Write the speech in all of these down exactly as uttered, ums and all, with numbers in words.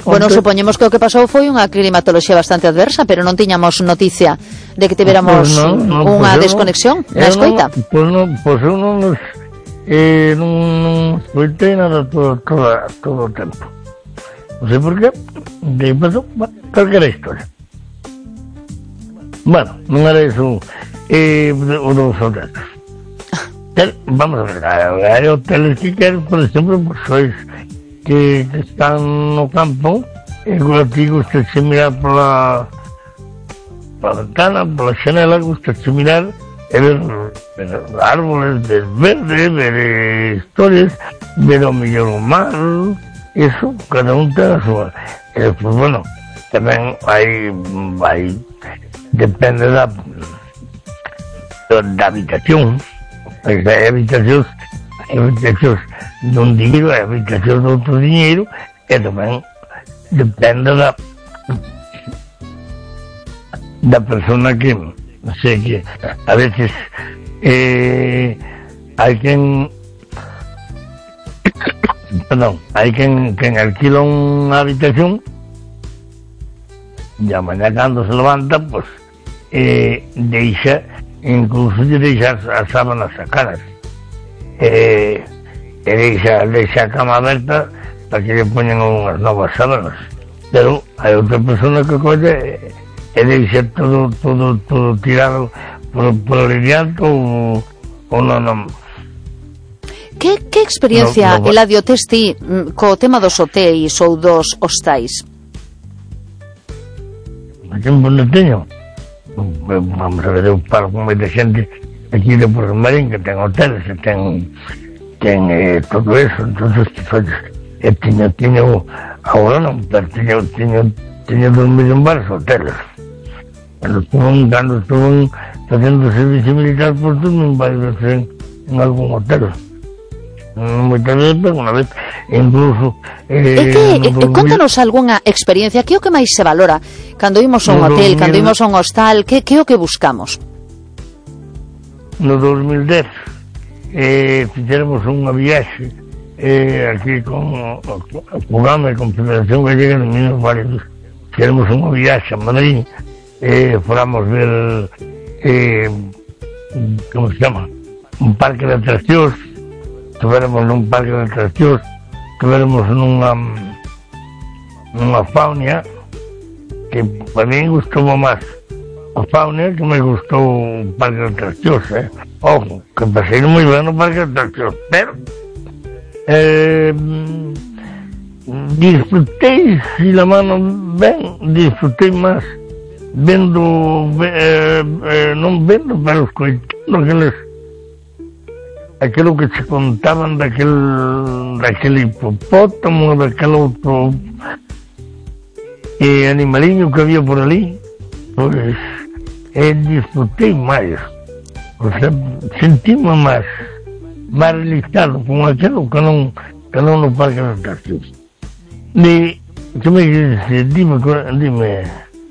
Bueno, supoñemos que o que pasou foi unha climatoloxía bastante adversa, pero non tiñamos noticia de que tiveramos pues no, no, unha pues desconexión no, na escoita. No, pois non, pois eu non nos eh, non, non escoitei nada todo, todo, todo o tempo. Non sei por qué, de aí pasou, bueno, calquera historia. Bueno, non era iso eh, o dos hoteles. Vamos a ver, hai hoteles que queren, por exemplo, pues sois que, que están no campo e ti gusta de mirar pola pola ventana, pola xanela, gusta de mirar e ver, ver árboles, ver verde, ver historias, ver o mellor o mar, eso, cada un ten a súa. E despois, bueno, tamén hai, hai depende da da habitación, hai habitacións, hai habitacións dun dinheiro, hai habitacións de outro dinheiro, e tamén depende da da persona que, non sei, que a veces eh, hai quen perdón, hai quen, quen alquila unha habitación e a mañá cando se levanta, pues eh, deixa, incluso lle deixa as, as sábanas sacadas, eh, e deixa, deixa a cama aberta para que lle poñan unhas novas sábanas, pero hai outra persona que colle e deixa todo, todo, todo tirado por, por el dianto ou, ou non, non. Que, que experiencia, no, no, Eladio, tes ti co tema dos hotéis ou dos hostais? Que non teño. Vamos a ver, eu paro con moita xente aquí de Porto Marín que ten hoteles e ten ten eh, todo eso, entonces pues, eh, tiño, tiño agora non, pero tiño, tiño, tiño dormido en varios hoteles. Cando estuve, cando estuve facendo servicio militar, pues estuve en varios veces en, en algún hotel. Moitas veces, pero unha vez, incluso... Eh, e que, no eh, contanos algunha experiencia, que é o que máis se valora cando imos a un no hotel, cando imos a un hostal, que, que é o que buscamos? No dos mil dez eh, fixéramos unha viaxe eh, aquí con o programa de Confederación Gallega de Minos Válidos. Fixéramos unha viaxe a Madrid, eh, fóramos ver eh, como se chama, un parque de atraccións, tuveremos nun parque de atraccións, tuveremos nunha nunha faunia que para mí gustou máis a faunia que me gustou o parque de atraccións, eh? Ojo, que pasei moi ben no parque de atraccións, pero eh, disfrutei, si la mano ben, disfrutei máis vendo eh, eh, non vendo, pero escoitando aqueles aquilo que se contaban daquel daquele hipopótamo, daquele outro eh, animaliño que había por ali, pois eh, disfrutei máis, o sea, sentime máis máis realizado con aquilo que non que non no parque de atraccións. E que me dice, dime, dime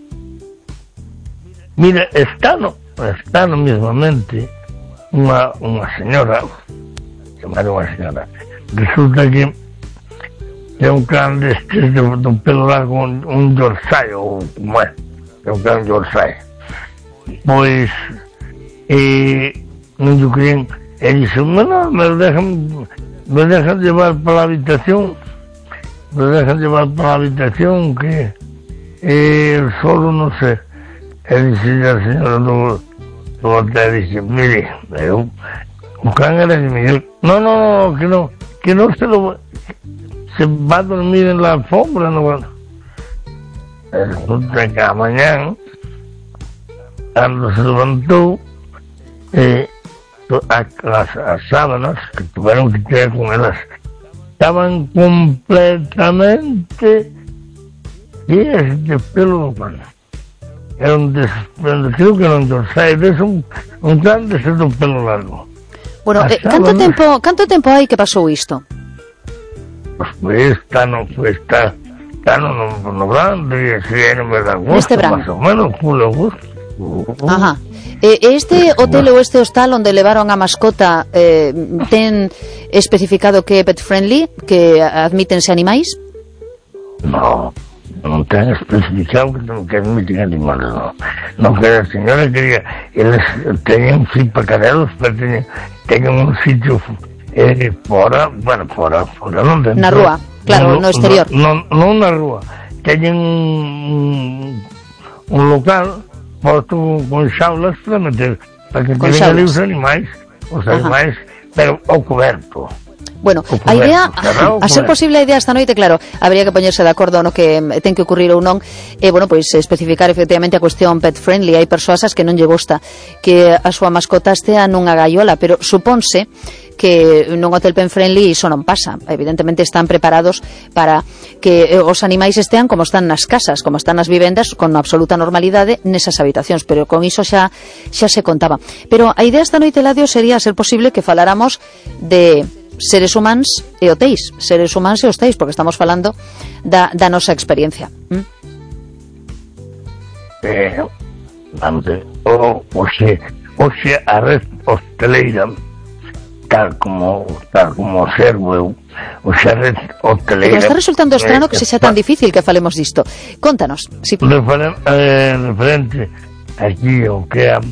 mira, está no está no mesmamente unha, unha señora, chamar unha señora, resulta que é un can destes de, de un pelo largo, un, un Yorkshire, ou como é, é un can Yorkshire. Pois, eh, non yo querían, e dixo, bueno, me lo dejan, me dejan llevar para la habitación, me lo dejan llevar para la habitación, que eh, solo, non sei, e dixe a señora do, do hotel, dixe, mire, eu, o can era de Miguel, no, no, no, que no, que no se lo, se va a dormir en la alfombra, no, resulta que a mañana, cuando se levantó, eh, las, las sábanas que tuvieron que tirar con ellas estaban completamente llenas de pelo humano. Era un des, creo que era un Yorkshire, es un, un gran deseo de pelo largo. Bueno, eh, canto tempo, canto tempo hai que pasou isto? Pues pues está no, pues está, está no, no, no verano, si era no agosto, este verano, más o menos, julio, agosto. Ajá. Eh, este hotel ou este hostal onde levaron a mascota eh, ten especificado que é pet friendly, que admítense animais? No, non ten especificado que non que admiten animales, non. Non, que a señora quería, eles teñen fipa cadelos, pero teñen, teñen un sitio eh, fora, bueno, fora, fora non dentro. Na rúa, claro, no, no exterior. Non, non na rúa, teñen un, un local posto con xaulas para meter, para que tiren ali os animais, os animais, ajá, pero ao coberto. Bueno, a idea, a ser posible a idea esta noite, claro, habría que poñerse de acordo no que ten que ocurrir ou non, e, bueno, pois especificar efectivamente a cuestión pet friendly. Hai persoas as que non lle gusta que a súa mascota estea nunha gaiola, pero supónse que nun hotel pet friendly iso non pasa. Evidentemente están preparados para que os animais estean como están nas casas, como están nas vivendas, con absoluta normalidade nesas habitacións, pero con iso xa xa se contaba. Pero a idea esta noite, Ladio, sería, a ser posible, que faláramos de seres humanos e hotéis, seres humanos e hotéis, porque estamos falando da, da nosa experiencia. ¿Mm? Eh, vamos a ver, o, o xe, o xe a red hosteleira, tal como tal como observo eu, o xe a red hosteleira... Pero está resultando estrano que se xa tan difícil que falemos disto. Contanos. Si... Referen, eh, referente aquí o que a...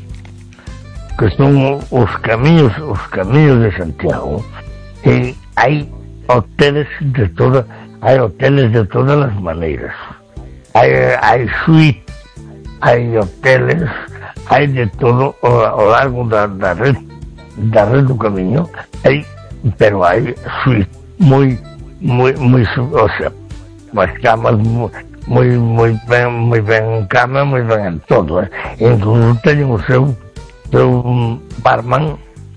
que son os camiños, os camiños de Santiago, e hai hoteles de toda, hai hoteles de todas as maneiras. Hai hai suite, hai hoteles, hai de todo ao, ao largo da, da red, da red do camiño, hai, pero hai suite moi moi moi, o sea, as camas moi moi ben, moi ben en cama, moi ben en todo, eh? Incluso teñen o seu seu barman,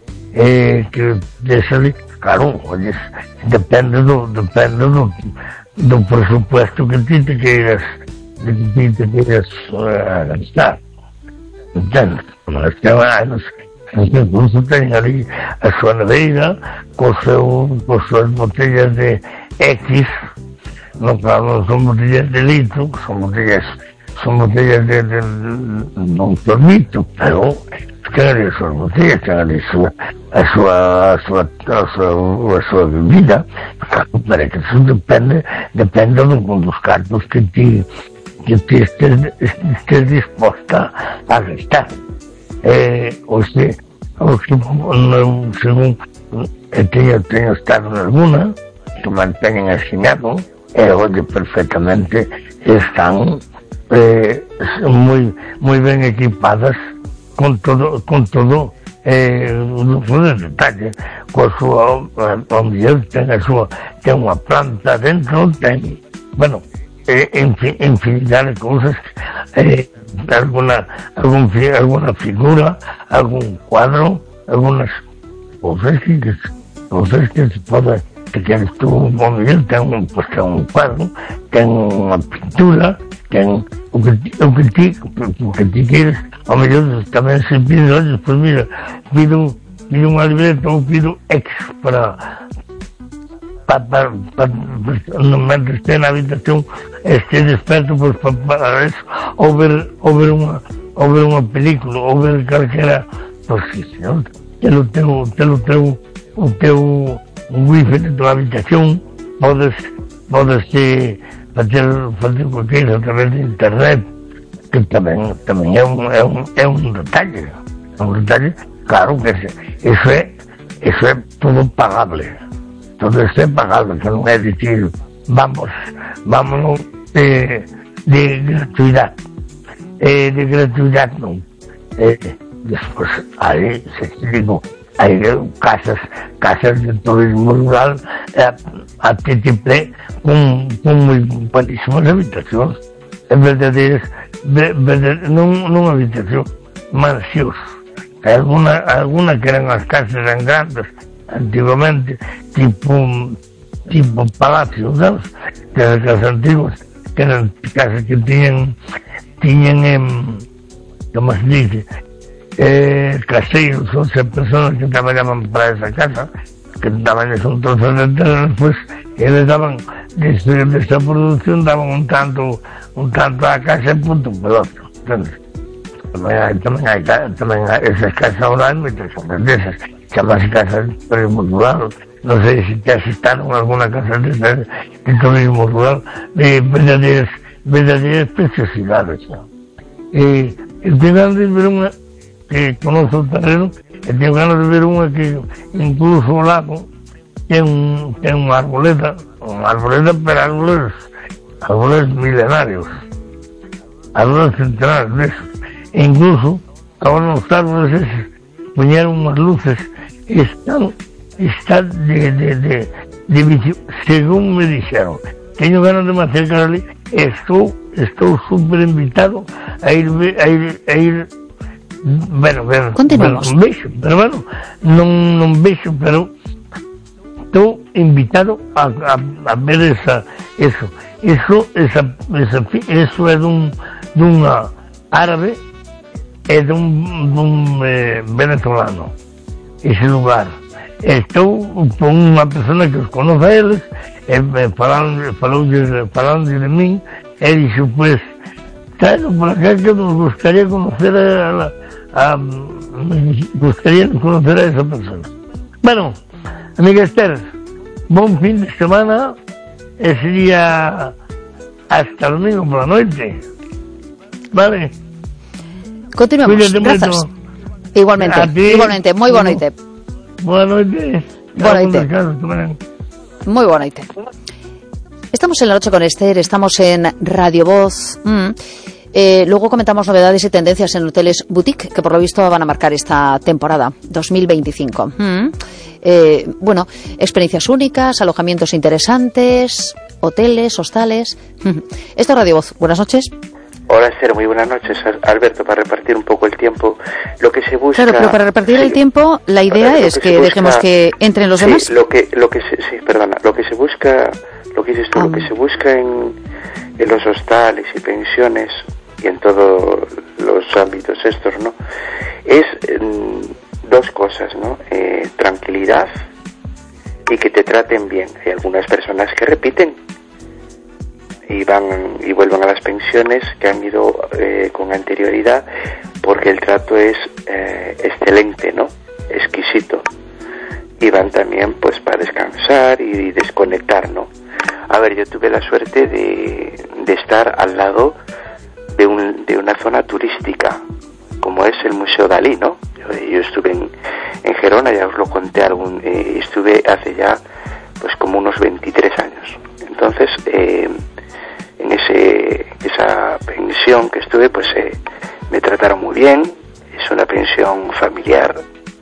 eh, que desali, claro, oye, depende do depende do, do presupuesto que ti te queiras que ti te queiras uh, gastar, entendes? Mas que anos incluso ten ali a súa neveira co seu, co suas botellas de X, non, claro, non son botellas de litro, son botellas son botellas de, de, de non dormito, pero que ali as súas botellas, que ali a súa a súa a súa a súa, a súa bebida, para que eso depende depende dos cartos que ti que ti estés, estés disposta a gastar. Eh, o sea, o sea, no, según eh, teño, teño estado en alguna que manteñen ensinado, e eh, oye, perfectamente están eh, moi moi ben equipadas con todo con todo eh, de detalle, con a súa ambiente, ten a súa ten unha planta dentro, ten, bueno, eh, infinidad de cousas, eh, alguna algún, alguna figura, algún cuadro, algunas cousas que cousas que se pode, que tienes tú un ambiente, ten un, pues, ten un cuadro, ten unha pintura, ten o que o que ti o que ti queres. Ao mellor tamén se pide, oye, pues mira, pido pido unha libreta ou pido X para para pa, pa, pa, no momento esté na habitación, esté desperto, pues para, para eso, ou ver ou ver unha ou ver unha película, ou ver calquera, pues sí, señor, telo teu telo teu o teu wifi de tua habitación, podes podes eh, facer facer cualquier a través de internet, que tamén tamén é un, é un, é un detalle, é un detalle, claro que eso é eso é todo pagable, todo eso é pagable, que non é dicir vamos, vámonos de, de gratuidade, eh, de gratuidade non, eh, despois aí, se te digo, hai casas casas de turismo rural eh, a título con, con moi buenísimas habitacións, é verdadeiras, non, non habitación, mansións. Alguna, alguna que eran as casas eran grandes antigamente, tipo tipo palacios, sabes? Que eran casas antiguas, que eran casas que tiñan tiñan em, como se dice, eh, caseiros, ou sea, personas que traballaban para esa casa, que daban esos trozos de terreno, pues eles daban desde esta producción, daban un tanto un tanto a casa e punto pelotro, entonces tamén hai, tamén hai, tamén hai esas casas ahora, hai moitas casas desas, chamas casas de turismo rural, non sei se te has estado en alguna casa de, de, de turismo rural, de verdadeiras, verdadeiras preciosidades, ¿no? E eu tenho ganas de ver unha que conoce o terreno, e tenho ganas de ver unha que incluso o lago ten, un, ten unha arboleta, unha arboleta para árboles, árboles milenarios, árboles centenares desos. E incluso, agora nos árboles esos, poñeron unhas luces e están, está de, de, de, de, de, según me dixeron, teño ganas de me acercar ali, estou, estou super invitado a ir, a ir, a ir, bueno, bueno, bueno, non vexo, pero bueno, non, non vexo, pero estou invitado a, a, a ver esa, eso, eso, esa, esa, eso é dun, dunha árabe, é dun, dun eh, venezolano, ese lugar. Estou con unha persona que os conoce a eles, e eh, falando, falando, falando de min, e dixo, pues, traelo por acá que nos gustaría conocer a, a, a, me gustaría conocer a esa persona. Bueno, amiga Esther, bon fin de semana, e sería hasta el domingo por la noche. Vale. Continuemos, grazas. Igualmente, igualmente, moi boa noite. Boa noite. Boa noite. Moi boa noite. Estamos en la noche con Esther, estamos en Radio Voz. Mm. Eh, luego comentamos novedades y tendencias en hoteles boutique que por lo visto van a marcar esta temporada dos mil veinticinco. Mm. Eh, bueno, experiencias únicas, alojamientos interesantes, hoteles, hostales. Mm. Esto es Radio Voz. Buenas noches. Hola, Esther, muy buenas noches. Alberto, para repartir un poco el tiempo, lo que se busca... Claro, pero para repartir sí, el tiempo, la idea es que, que busca, dejemos que entren los sí, demás. Lo que, lo que se, sí, perdona, lo que se busca, lo que dices tú, ah. lo que se busca en, en los hostales y pensiones y en todos los ámbitos estos, ¿no? Es mm, dos cosas, ¿no? Eh, tranquilidad y que te traten bien. Hay algunas personas que repiten y van y vuelven a las pensiones que han ido eh, con anterioridad porque el trato es eh, excelente, ¿no? Exquisito. Y van también pues para descansar y desconectar, ¿no? A ver, yo tuve la suerte de, de estar al lado de, un, de una zona turística como es el Museo Dalí, ¿no? Yo, yo estuve en, en Gerona, ya os lo conté algún, eh, estuve hace ya pues como unos veintitrés años. Entonces, eh, en ese esa pensión que estuve, pues eh, me trataron muy bien. Es una pensión familiar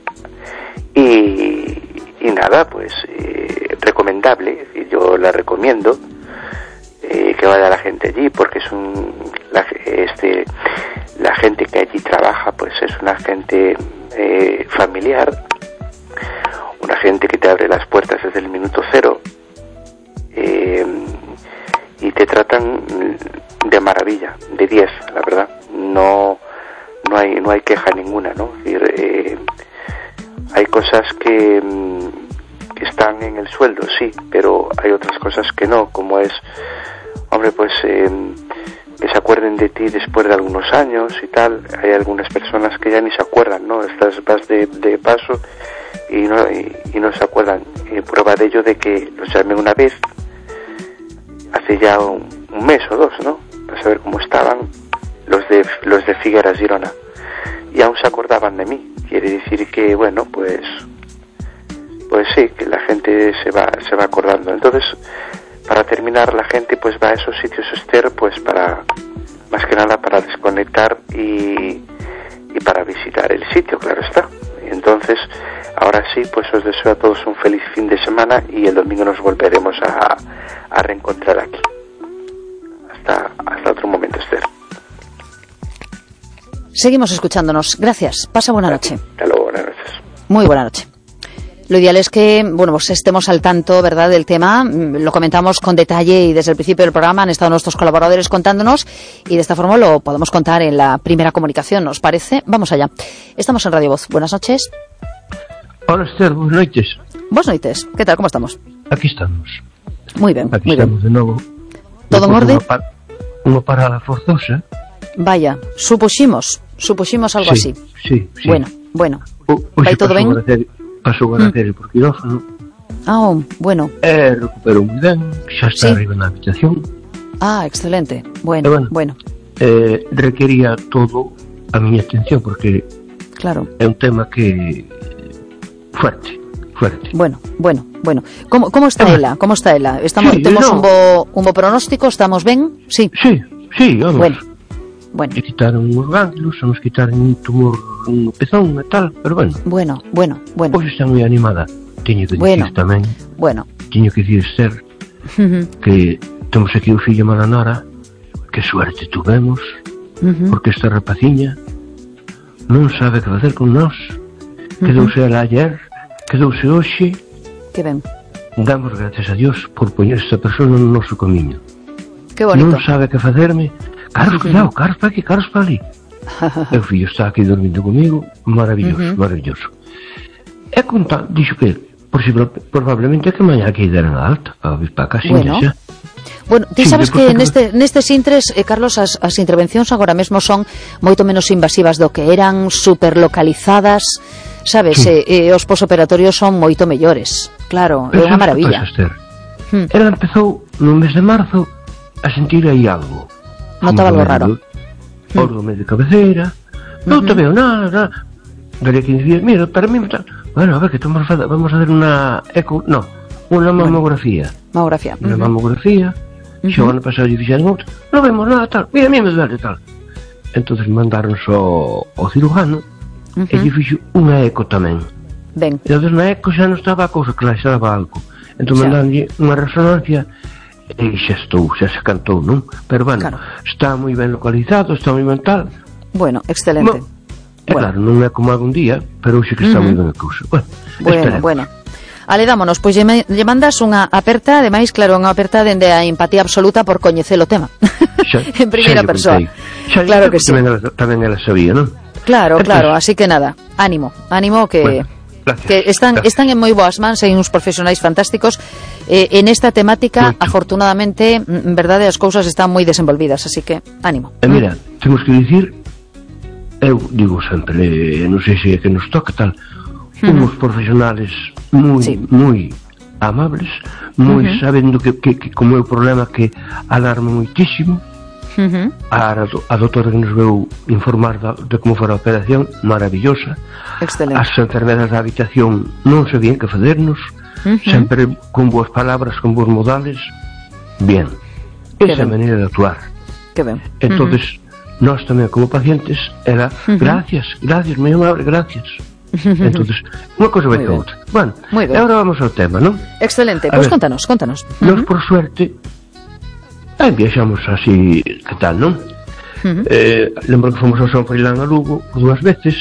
y, y nada, pues eh, recomendable. Yo la recomiendo eh, que vaya la gente allí porque es un la, este la gente que allí trabaja, pues es una gente eh, familiar, una gente que te abre las puertas desde el minuto cero. Eh, y te tratan de maravilla, de diez, la verdad. No no hay no hay queja ninguna, ¿no? Es decir, eh, hay cosas que, que están en el sueldo, sí, pero hay otras cosas que no, como es, hombre, pues eh, que se acuerden de ti después de algunos años y tal. Hay algunas personas que ya ni se acuerdan, ¿no? Estás vas de, de paso y no y, y no se acuerdan. Eh, prueba de ello de que los llamé una vez hace ya un, un mes o dos, ¿no? Para saber cómo estaban los de los de Figueras Girona y aún se acordaban de mí. Quiere decir que bueno, pues pues sí, que la gente se va se va acordando. Entonces, para terminar, la gente pues va a esos sitios, Esther, pues para más que nada para desconectar y y para visitar el sitio, claro está. Entonces, ahora sí, pues os deseo a todos un feliz fin de semana y el domingo nos volveremos a, a reencontrar aquí. Hasta, hasta otro momento, Esther. Seguimos escuchándonos. Gracias. Pasa buena noche. Hasta luego, buenas noches. Muy buena noche. Lo ideal es que, bueno, pues estemos al tanto, ¿verdad?, del tema. Lo comentamos con detalle y desde el principio del programa han estado nuestros colaboradores contándonos y de esta forma lo podemos contar en la primera comunicación, ¿nos parece? Vamos allá. Estamos en Radio Voz. Buenas noches. Hola, Esther, buenas noches. Buenas noches. ¿Qué tal? ¿Cómo estamos? Aquí estamos. Muy bien, Aquí muy estamos bien. de nuevo. ¿Todo en orden? Una, par una parada forzosa. Vaya, supuximos, supuximos algo sí, así. Sí, sí. Bueno, bueno. O, ¿Vai todo ben? Pasou a nacer por quirófano. Ah, oh, bueno. E recuperou moi ben, xa está sí. arriba na habitación. Ah, excelente. Bueno, bueno. bueno. Eh, requería todo a miña atención, porque claro. é un tema que fuerte, fuerte. Bueno, bueno, bueno. Como, como está ah, ela? Como está ela? Estamos, sí, temos no. un bo un bo pronóstico, estamos ben? Sí. Sí, sí, vamos. Bueno. Bueno. E quitaron os ganglios, nos quitaron un tumor no pezón e tal, pero bueno. Bueno, bueno, bueno. Pois está moi animada. Teño que bueno. dicir tamén. Bueno. Teño que dicir, Esther, uh-huh. que temos aquí o fillo Maranora, que suerte tuvemos, uh-huh. porque esta rapaciña non sabe que facer con nós. Quedouse uh-huh. ela ayer, quedouse hoxe. Que ben. Damos gracias a Dios por poñer esta persona no noso camiño. Que bonito. Non sabe que facerme. Carlos, cuidado, Carlos para aquí, Carlos para ali. O fillo está aquí dormindo comigo, maravilloso, uh-huh. maravilloso. E conta, dixo que posible, probablemente que mañá que deran a alta para vir para casa. Bueno, xa. bueno, ti sabes sí, que neste, nestes intres, eh, Carlos, as, as intervencións agora mesmo son moito menos invasivas do que eran, superlocalizadas, sabes, sí. e, e os posoperatorios son moito mellores. Claro, é unha maravilla. Pasa, hmm. Ela empezou no mes de marzo a sentir aí algo. Notaba algo raro. Órgame de cabeceira, non uh-huh. te veo nada, nada. Daría quince días, mira, para mí está... Bueno, a ver, que vamos a, vamos a hacer una eco... No, una mamografía. Bueno, mamografía. Una uh-huh. mamografía. Uh-huh. Xo ano pasado lle fixeron outra. Non vemos nada, tal. Mira, a mí me duele, tal. Entonces mandaron só ao cirujano uh-huh. e lle fixo unha eco tamén. Ben. E entonces na eco xa non estaba a cousa, claro, xa daba algo. Entón mandaronlle unha resonancia... E xa estou, xa se cantou, non? Pero bueno, claro. Está moi ben localizado, está moi ben tal. Bueno, excelente. Mo, é bueno. Claro, non é como algún día, pero hoxe que está uh-huh. moi ben a cousa. Bueno, bueno, bueno. Ale, dámonos, pois lle, lle mandas unha aperta, ademais, claro, unha aperta dende a empatía absoluta por coñecer o tema. Xa, en primeira persoa. Xa, claro que sí. Tamén ela, tamén ela sabía, non? Claro, entonces, claro, así que nada, ánimo, ánimo que... Bueno. Gracias, que están, gracias. Están en moi boas mans, hai uns profesionais fantásticos eh, en esta temática. Mucho. Afortunadamente, en verdade, as cousas están moi desenvolvidas, así que ánimo. E mira, ¿Mm? temos que dicir, eu digo sempre, eh, non sei se é que nos toca tal, uh-huh. uns profesionales moi, sí. moi amables, moi uh-huh. sabendo que, que, que como é o problema que alarma moitísimo. Uh-huh. a, a doutora que nos veu informar da, de como fora a operación, maravillosa. Excelente. As enfermeras da habitación non sabían que facernos, uh-huh. sempre con boas palabras, con boas modales. Bien, que esa é a maneira de actuar. Que ben. Entonces, uh-huh. nós tamén como pacientes era, uh-huh. gracias, gracias, moi amable, gracias. Uh-huh. Entonces, unha cosa vai que outra. Bueno, e agora vamos ao tema, non? Excelente, pois pues contanos, contanos. Uh-huh. Nós, por suerte, aí viaxamos así, que tal, non? Uh-huh. Eh, lembro que fomos ao San Froilán a Lugo dúas veces,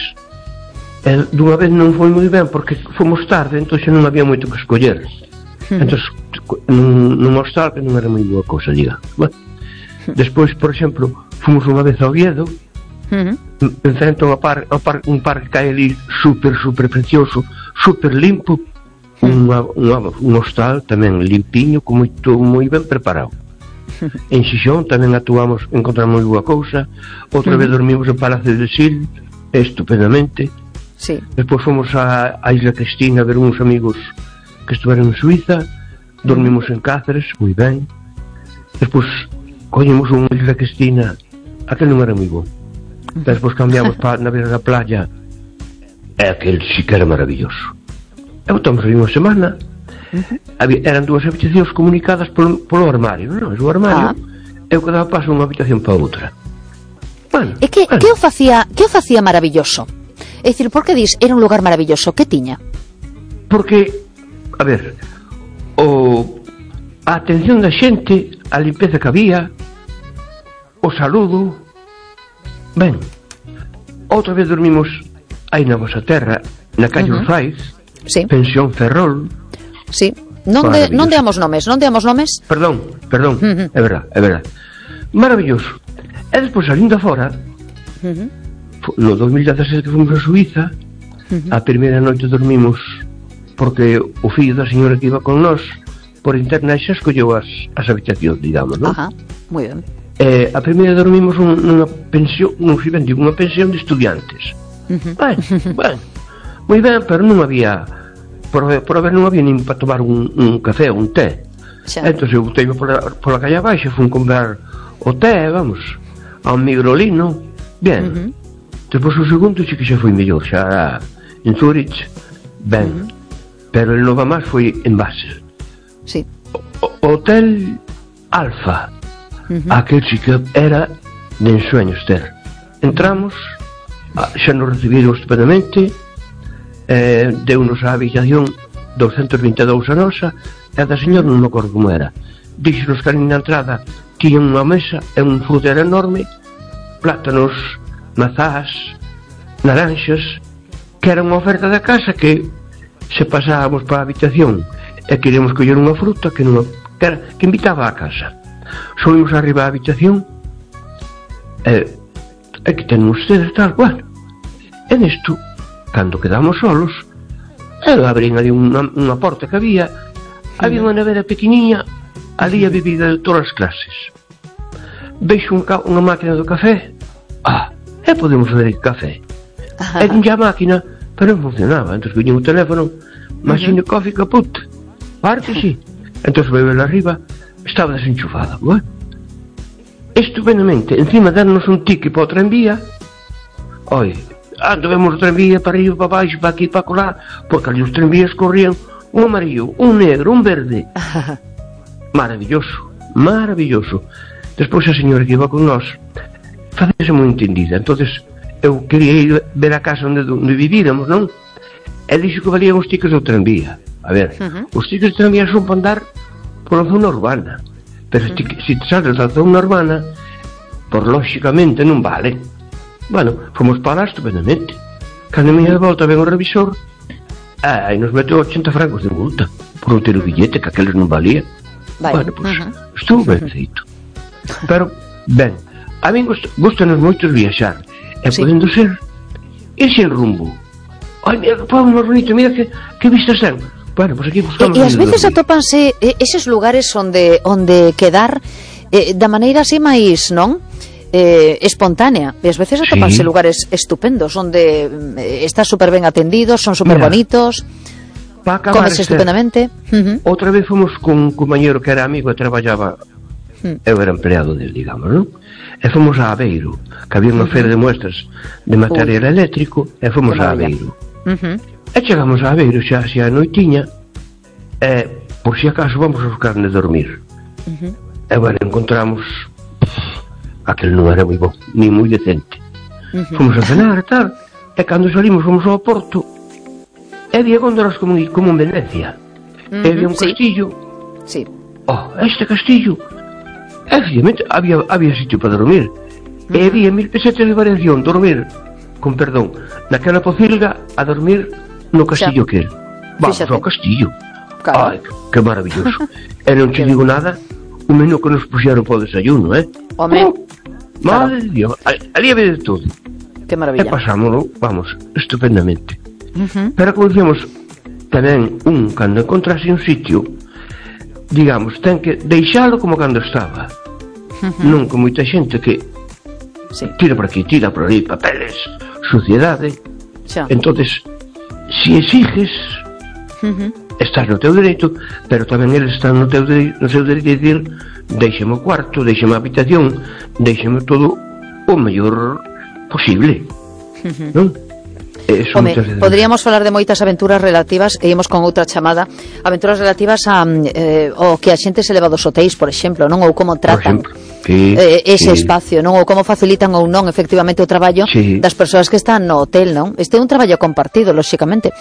e dunha vez non foi moi ben porque fomos tarde, entón non había moito que escoller. Uh-huh. Entón, nun, nun hostal que non era moi boa cousa, diga. Bueno, uh-huh. despois, por exemplo, fomos unha vez a Oviedo, uh-huh. enfrente a par, a par, un parque que hai ali super, super precioso, super limpo, uh-huh. unha, unha, un hostal tamén limpiño, con moito, moi ben preparado. En Xixón tamén actuamos, encontramos moi boa cousa. Outra uh-huh. vez dormimos en Palacio de Sil, estupendamente. Sí. Despois fomos a, a Isla Cristina a ver uns amigos que estuveron en Suiza. Dormimos en Cáceres, moi ben. Despois collemos unha Isla Cristina, aquel non era moi bom. Uh-huh. Despois cambiamos para na beira da playa, e aquel sí que era maravilloso. E voltamos aí unha semana. Uh-huh. Había, eran dúas habitacións comunicadas polo, polo armario, non? O armario, ah. eu que daba paso unha habitación para outra. Bueno, e que, bueno. que o facía, que o facía maravilloso? É dicir, por que dis era un lugar maravilloso? Que tiña? Porque, a ver, o a atención da xente, a limpeza que había, o saludo. Ben, outra vez dormimos aí na vosa terra, na calle uh-huh. Urfaiz, sí. Pensión Ferrol. Sí, non, de, non deamos nomes, non deamos nomes. Perdón, perdón, uh-huh. é verdad, é verdad. Maravilloso. E despois salindo fora, uh-huh. no dos mil dezasete que fomos a Suiza, uh-huh. a primeira noite dormimos porque o fillo da señora que iba con nós por internet xa escolleu as, as habitacións, digamos, non? Ajá, moi ben. Eh, a primeira dormimos un, nunha pensión, non sei ben, digo, unha pensión de estudiantes. Uh-huh. Ben, ben, moi ben, pero non había por, por haber non había nin para tomar un, un café ou un té. Xa. Entón eu botei pola, pola calle abaixa, fui comprar o té, vamos, ao migrolino, ben. Uh-huh. Depois o segundo sí que xa foi mellor, xa en Zurich, ben. Uh-huh. Pero el nova máis foi en base. Sí. O, Hotel Alfa, uh-huh. Aquel sí que era de ensueños ter. Entramos, xa nos recibiron estupendamente, eh, deu-nos a habitación doscientos veinte e dous a nosa, e da señora non me acordo como era. Díxenos que ali na entrada tiñan unha mesa e un frutero enorme, plátanos, mazás, naranxas, que era unha oferta da casa que se pasábamos para a habitación e queríamos coller unha fruta que, non, que, era, que invitaba á casa. Subimos arriba á habitación e, e que tenemos ustedes tal, bueno, e nesto, cando quedamos solos, e abrín ali unha, unha porta que había, había unha nevera pequeniña, ali a bebida de todas as clases. Veixo un ca- unha máquina do café, ah, e podemos fazer café. E dinlle a máquina, pero non funcionaba. Entón viñen o teléfono, machine coffee caput, parte si. Entón veio ela arriba, estaba desenchufada. Bueno, estupendamente, encima darnos un ticket para o tranvía. Oi, ando vemos o tranvía para arriba, para baixo, para aquí, para colar, porque ali os tranvías corrían un amarillo, un negro, un verde. Maravilloso, maravilloso. Despois a señora que iba con nós facese moi entendida. Entonces eu quería ir ver a casa onde, onde vivíramos, non? E dixo que valían os tickets do tranvía. A ver, uh-huh. Os tickets do tranvía son para andar pola zona urbana, pero uh-huh. se te sales da zona urbana, por lógicamente non vale. Bueno, fomos para lá estupendamente. Cando me ia de volta ven o revisor, e nos meteu ochenta francos de multa por non ter o billete, que aqueles non valía. Vale. Bueno, pois, pues, uh-huh. Estuvo ben feito. Pero, ben, a mí gustanos moito viaxar, e sí. Podendo ser irse en rumbo. Ai, mira, Pablo, máis bonito, mira que, que vistas ten. Bueno, pois pues aquí buscamos. E, e as veces atópanse eses lugares onde onde quedar eh, da maneira así máis, non? Eh, espontánea. E as veces atópanse sí. Lugares estupendos onde eh, está super ben atendidos, son super mira, bonitos. Comes estupendamente. Uh-huh. Outra vez fomos con un compañero que era amigo e traballaba, uh-huh. Eu era empleado del, digamos, non? E fomos a Aveiro, que había unha uh-huh. feira de muestras de material uh-huh. eléctrico, e fomos a Aveiro. Uh-huh. E chegamos a Aveiro xa xa a noitiña, e por si acaso vamos a buscar de dormir. Uh-huh. E bueno, encontramos aquel non era moi bon, ni moi decente. Uh-huh. Fomos a cenar e tal, e cando salimos fomos ao Porto, e había góndolas como, como en Venecia. Uh-huh. E había un castillo. Sí. Oh, este castillo, efectivamente, había, había sitio para dormir. Uh-huh. E había mil pesetas de variación, dormir, con perdón, naquela pocilga, a dormir no castillo que era. Vamos Fíxate. Ao castillo. Claro. Ai, que maravilloso. E non te digo nada, o menú que nos puxeron para o desayuno, eh? Home. Oh, madre claro. Dios, ali había de todo. Que maravilla. E pasámoslo, vamos, estupendamente. Uh-huh. Pero como dicíamos, tamén un, cando encontrase un sitio, digamos, ten que deixalo como cando estaba. Uh-huh. Non con moita xente que sí. Tira por aquí, tira por aí, papeles, suciedade. Xa. Entonces, si exiges, uh-huh. Estás no teu dereito, pero tamén eles están no teu dereito, no seu dereito de dicir, deixeme o cuarto, deixeme a habitación, deixeme todo o mellor posible. Uh-huh. Non? Home, poderíamos falar de moitas aventuras relativas, e imos con outra chamada, aventuras relativas a eh, o que a xente se leva dos hotéis, por exemplo, non? Ou como tratan sí, eh, ese sí. espacio, non? Ou como facilitan ou non efectivamente o traballo sí. Das persoas que están no hotel, non? Este é un traballo compartido, lóxicamente.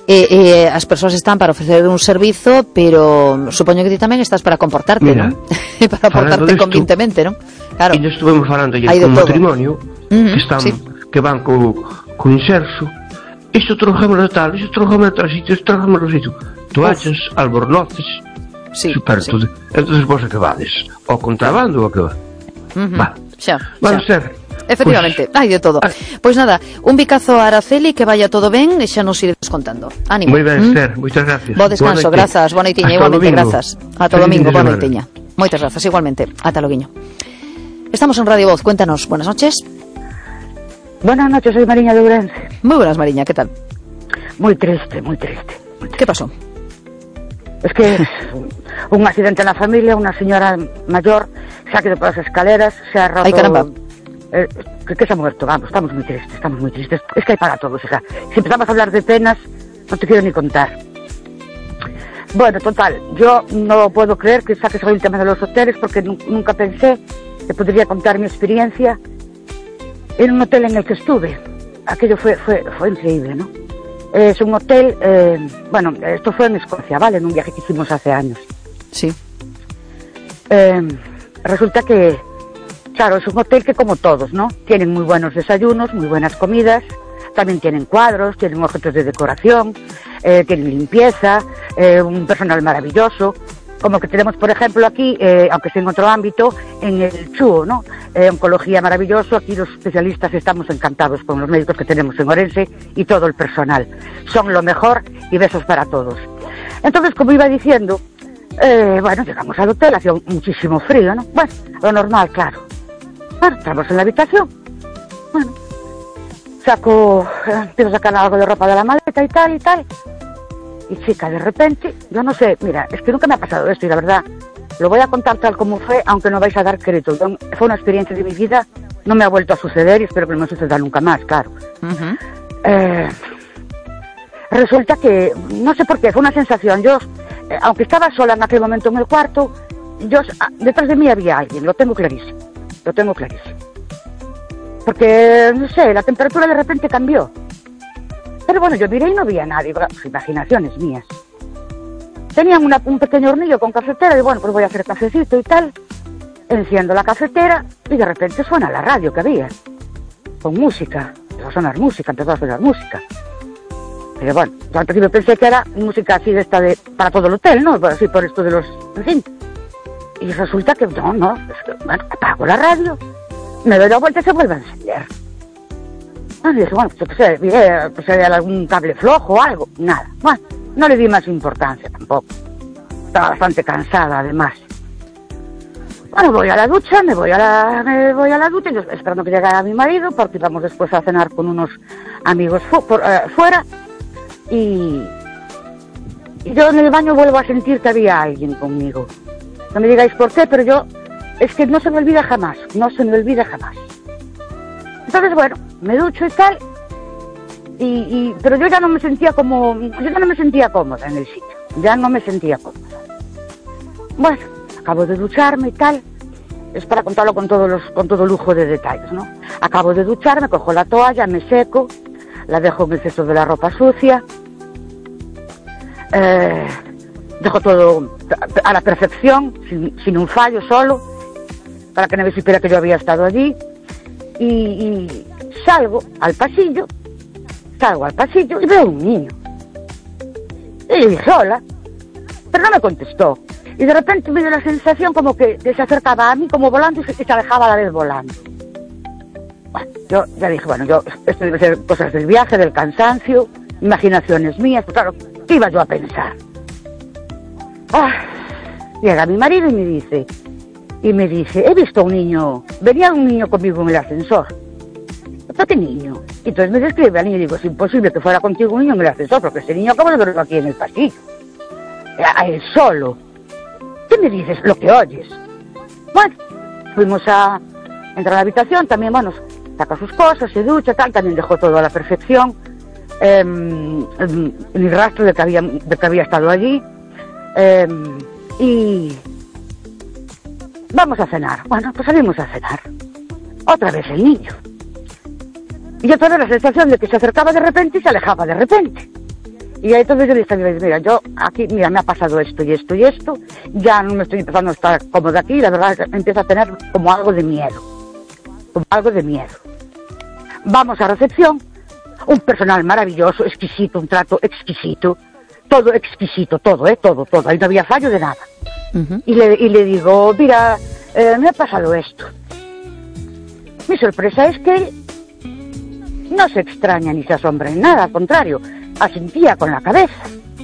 E, eh, as persoas están para ofrecer un servizo, pero supoño que ti tamén estás para comportarte, mira, non? Para portarte convintemente, non? Claro. E estuvemos falando ya con matrimonio, uh-huh, que están sí. Que van co, co inserso. Isto trojamos de tal, isto trojamos de tal sitio, isto trojamos de sitio. Toallas, albornoces, sí, super, sí. Todo. Entonces vos a que vades? O contrabando ou a que va? Uh-huh. Va. Xa, van xa. A ser. Efectivamente, pues, hai de todo. Pois pues nada, un bicazo a Araceli, que vaya todo ben, e xa nos iredes contando. Ánimo. Moi ben, ¿Mm? Esther, moitas gracias. Bo descanso, grazas, boa noitiña, igualmente, grazas. Ata o domingo, boa noitiña. Moitas grazas, igualmente. Ata loguiño. Estamos en Radio Voz, cuéntanos, buenas noches. Buenas noches, soy Mariña de Ourense. Muy buenas, Mariña, ¿qué tal? Muy triste, muy triste. ¿Qué pasó? Es que un accidente en la familia, una señora mayor se ha quedado por las escaleras, se ha roto... ¡Ay, caramba! Eh, que, que se ha muerto, vamos, estamos muy tristes, estamos muy tristes. Es que hay para todos, hija. Si empezamos a hablar de penas, no te quiero ni contar. Bueno, total, yo no puedo creer que saques hoy el tema de los hoteles porque nunca pensé que podría contar mi experiencia en un hotel en el que estuve. Aquello fue, fue, fue increíble, ¿no? Es un hotel, eh, bueno, esto fue en Escocia, ¿vale? En un viaje que hicimos hace años. Sí. Eh, resulta que, claro, es un hotel que como todos, ¿no? Tienen muy buenos desayunos, muy buenas comidas, también tienen cuadros, tienen objetos de decoración, eh, tienen limpieza, eh, un personal maravilloso, como que tenemos, por ejemplo, aquí, eh, aunque sea en otro ámbito, en el C H U, ¿no? Eh, oncología maravilloso, aquí los especialistas estamos encantados con los médicos que tenemos en Orense y todo el personal. Son lo mejor y besos para todos. Entonces, como iba diciendo, eh, bueno, llegamos al hotel, hacía muchísimo frío, ¿no? Bueno, lo normal, claro. Bueno, entramos en la habitación, bueno, saco, eh, empiezo a sacar algo de ropa de la maleta y tal y tal. Y chica, de repente, yo no sé, mira, es que nunca me ha pasado esto y la verdad, lo voy a contar tal como fue, aunque no vais a dar crédito. Yo, fue una experiencia de mi vida, no me ha vuelto a suceder y espero que no me suceda nunca más, claro. Uh-huh. Eh, resulta que, no sé por qué, fue una sensación. Yo, eh, aunque estaba sola en aquel momento en el cuarto, yo, detrás de mí había alguien, lo tengo clarísimo, lo tengo clarísimo. Porque, no sé, la temperatura de repente cambió. Pero bueno, yo miré y no vi a nadie, pues, imaginaciones mías. Tenían una, un pequeño hornillo con cafetera y bueno, pues voy a hacer cafecito y tal. Enciendo la cafetera y de repente suena la radio que había, con música. Empezó a sonar música, empezó a sonar música. Pero bueno, yo al principio pensé que era música así de esta de para todo el hotel, ¿no? Así por esto de los... En fin. Y resulta que no, no, es que, bueno, apago la radio, me doy la vuelta y se vuelve a encender. Ah, y dije, bueno, yo qué sé, eh, pues había algún cable flojo o algo. Nada. Bueno, no le di más importancia tampoco. Estaba bastante cansada, además. Bueno, voy a la ducha, me voy a la, me voy a la ducha, yo esperando que llegara mi marido, porque íbamos después a cenar con unos amigos fu por, uh, fuera. Y, y yo en el baño vuelvo a sentir que había alguien conmigo. No me digáis por qué, pero yo, es que no se me olvida jamás, no se me olvida jamás. Entonces, bueno, me ducho y tal, y, y, pero yo ya no me sentía como, yo ya no me sentía cómoda en el sitio, ya no me sentía cómoda. Bueno, acabo de ducharme y tal, es para contarlo con todos los, con todo lujo de detalles, ¿no? Acabo de ducharme, cojo la toalla, me seco, la dejo en el cesto de la ropa sucia, eh, dejo todo a la perfección, sin, sin un fallo solo, para que nadie supiera que yo había estado allí. Y, y salgo al pasillo, salgo al pasillo y veo un niño. Y le dije, hola, pero no me contestó. Y de repente me dio la sensación como que se acercaba a mí como volando y se, y se alejaba a la vez volando. Bueno, yo ya dije, bueno, yo esto debe ser cosas del viaje, del cansancio, imaginaciones mías, pues claro, ¿qué iba yo a pensar? Ah, llega mi marido y me dice... Y me dice, he visto a un niño, venía un niño conmigo en el ascensor. ¿Pero qué niño? Y entonces me describe al niño y digo, es imposible que fuera contigo un niño en el ascensor, porque ese niño acabo de verlo aquí en el pasillo. A él solo. ¿Qué me dices? Lo que oyes. Bueno, fuimos a entrar a la habitación, también, bueno, saca sus cosas, se ducha, tal, también dejó todo a la perfección. Eh, el rastro de que había, de que había estado allí. Eh, y... Vamos a cenar. Bueno, pues salimos a cenar. Otra vez el niño. Y yo tuve la sensación de que se acercaba de repente y se alejaba de repente. Y ahí entonces yo dije, mira, yo aquí, mira, me ha pasado esto y esto y esto. Ya no me estoy empezando a estar cómoda aquí. Y la verdad es que empiezo a tener como algo de miedo. Como algo de miedo. Vamos a recepción. Un personal maravilloso, exquisito, un trato exquisito. Todo exquisito, todo, ¿eh? Todo, todo. Ahí no había fallo de nada. Uh-huh. y, le, y le digo, mira, eh, me ha pasado esto. Mi sorpresa es que él no se extraña ni se asombra en nada, al contrario, asentía con la cabeza.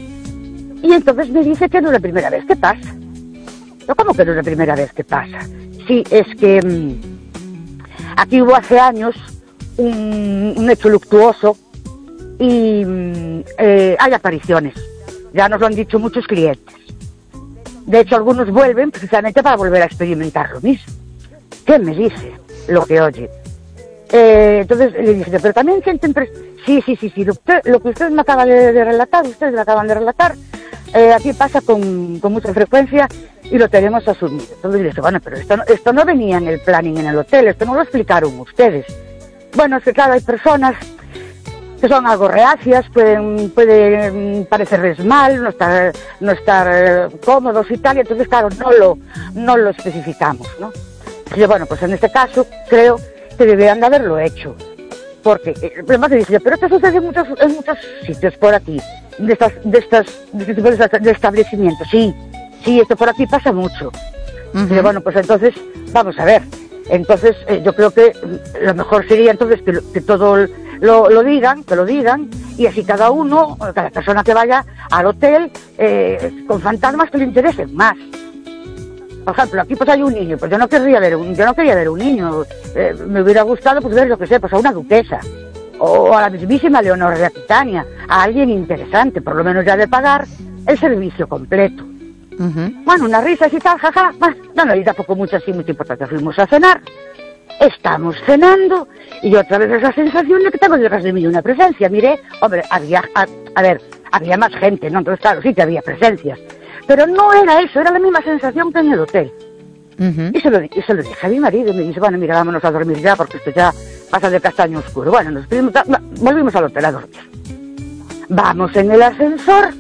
Y entonces me dice que no es la primera vez que pasa. Yo, ¿cómo que no es la primera vez que pasa? Sí, es que mmm, aquí hubo hace años un, un hecho luctuoso y mmm, eh, hay apariciones. ya nos lo han dicho muchos clientes. De hecho, algunos vuelven precisamente para volver a experimentar lo mismo. ¿Qué me dice? Lo que oye. Eh, entonces le dije, pero también sienten... Pres sí, sí, sí, sí, lo, lo que usted me acaba de, de relatar, ustedes me acaban de relatar, eh, aquí pasa con, con mucha frecuencia y lo tenemos asumido. Entonces le dije, bueno, pero esto no, esto no venía en el planning en el hotel, esto no lo explicaron ustedes. Bueno, es que claro, hay personas que son algo reacias, pueden, pueden parecerles mal, no estar, no estar eh, cómodos y tal, y entonces claro, no lo, no lo especificamos, ¿no? Y yo, bueno, pues en este caso creo que deberían de haberlo hecho, porque el problema que dice, pero esto sucede en muchos, en muchos sitios por aquí, de estas, de estas, de este tipo de establecimientos, sí, sí, esto por aquí pasa mucho. Uh-huh. Y yo, bueno, pues entonces, vamos a ver, entonces eh, yo creo que lo mejor sería entonces que, que todo lo, lo digan, que lo digan, y así cada uno, cada persona que vaya al hotel, eh, con fantasmas que le interesen más. Por ejemplo, aquí pues hay un niño, pues yo no querría ver un, yo no quería ver un niño, eh, me hubiera gustado pues ver, lo que sé, pues a una duquesa, o a la mismísima Leonor de Aquitania, a alguien interesante, por lo menos ya de pagar el servicio completo. Uh-huh. Bueno, unas risas y tal, jaja, bueno, no, no, y tampoco mucho así, muy importante, fuimos a cenar, estamos cenando, y otra vez esa sensación de que tengo detrás de mí una presencia, miré, hombre, había, a, a ver, había más gente, ¿no? Entonces claro, sí que había presencias. Pero no era eso, era la misma sensación que en el hotel. Uh-huh. Y, se lo, y se lo dije a mi marido y me dice, bueno, mira, vámonos a dormir ya porque esto ya pasa de castaño oscuro. Bueno, nos pedimos, volvimos al hotel a dormir. Vamos en el ascensor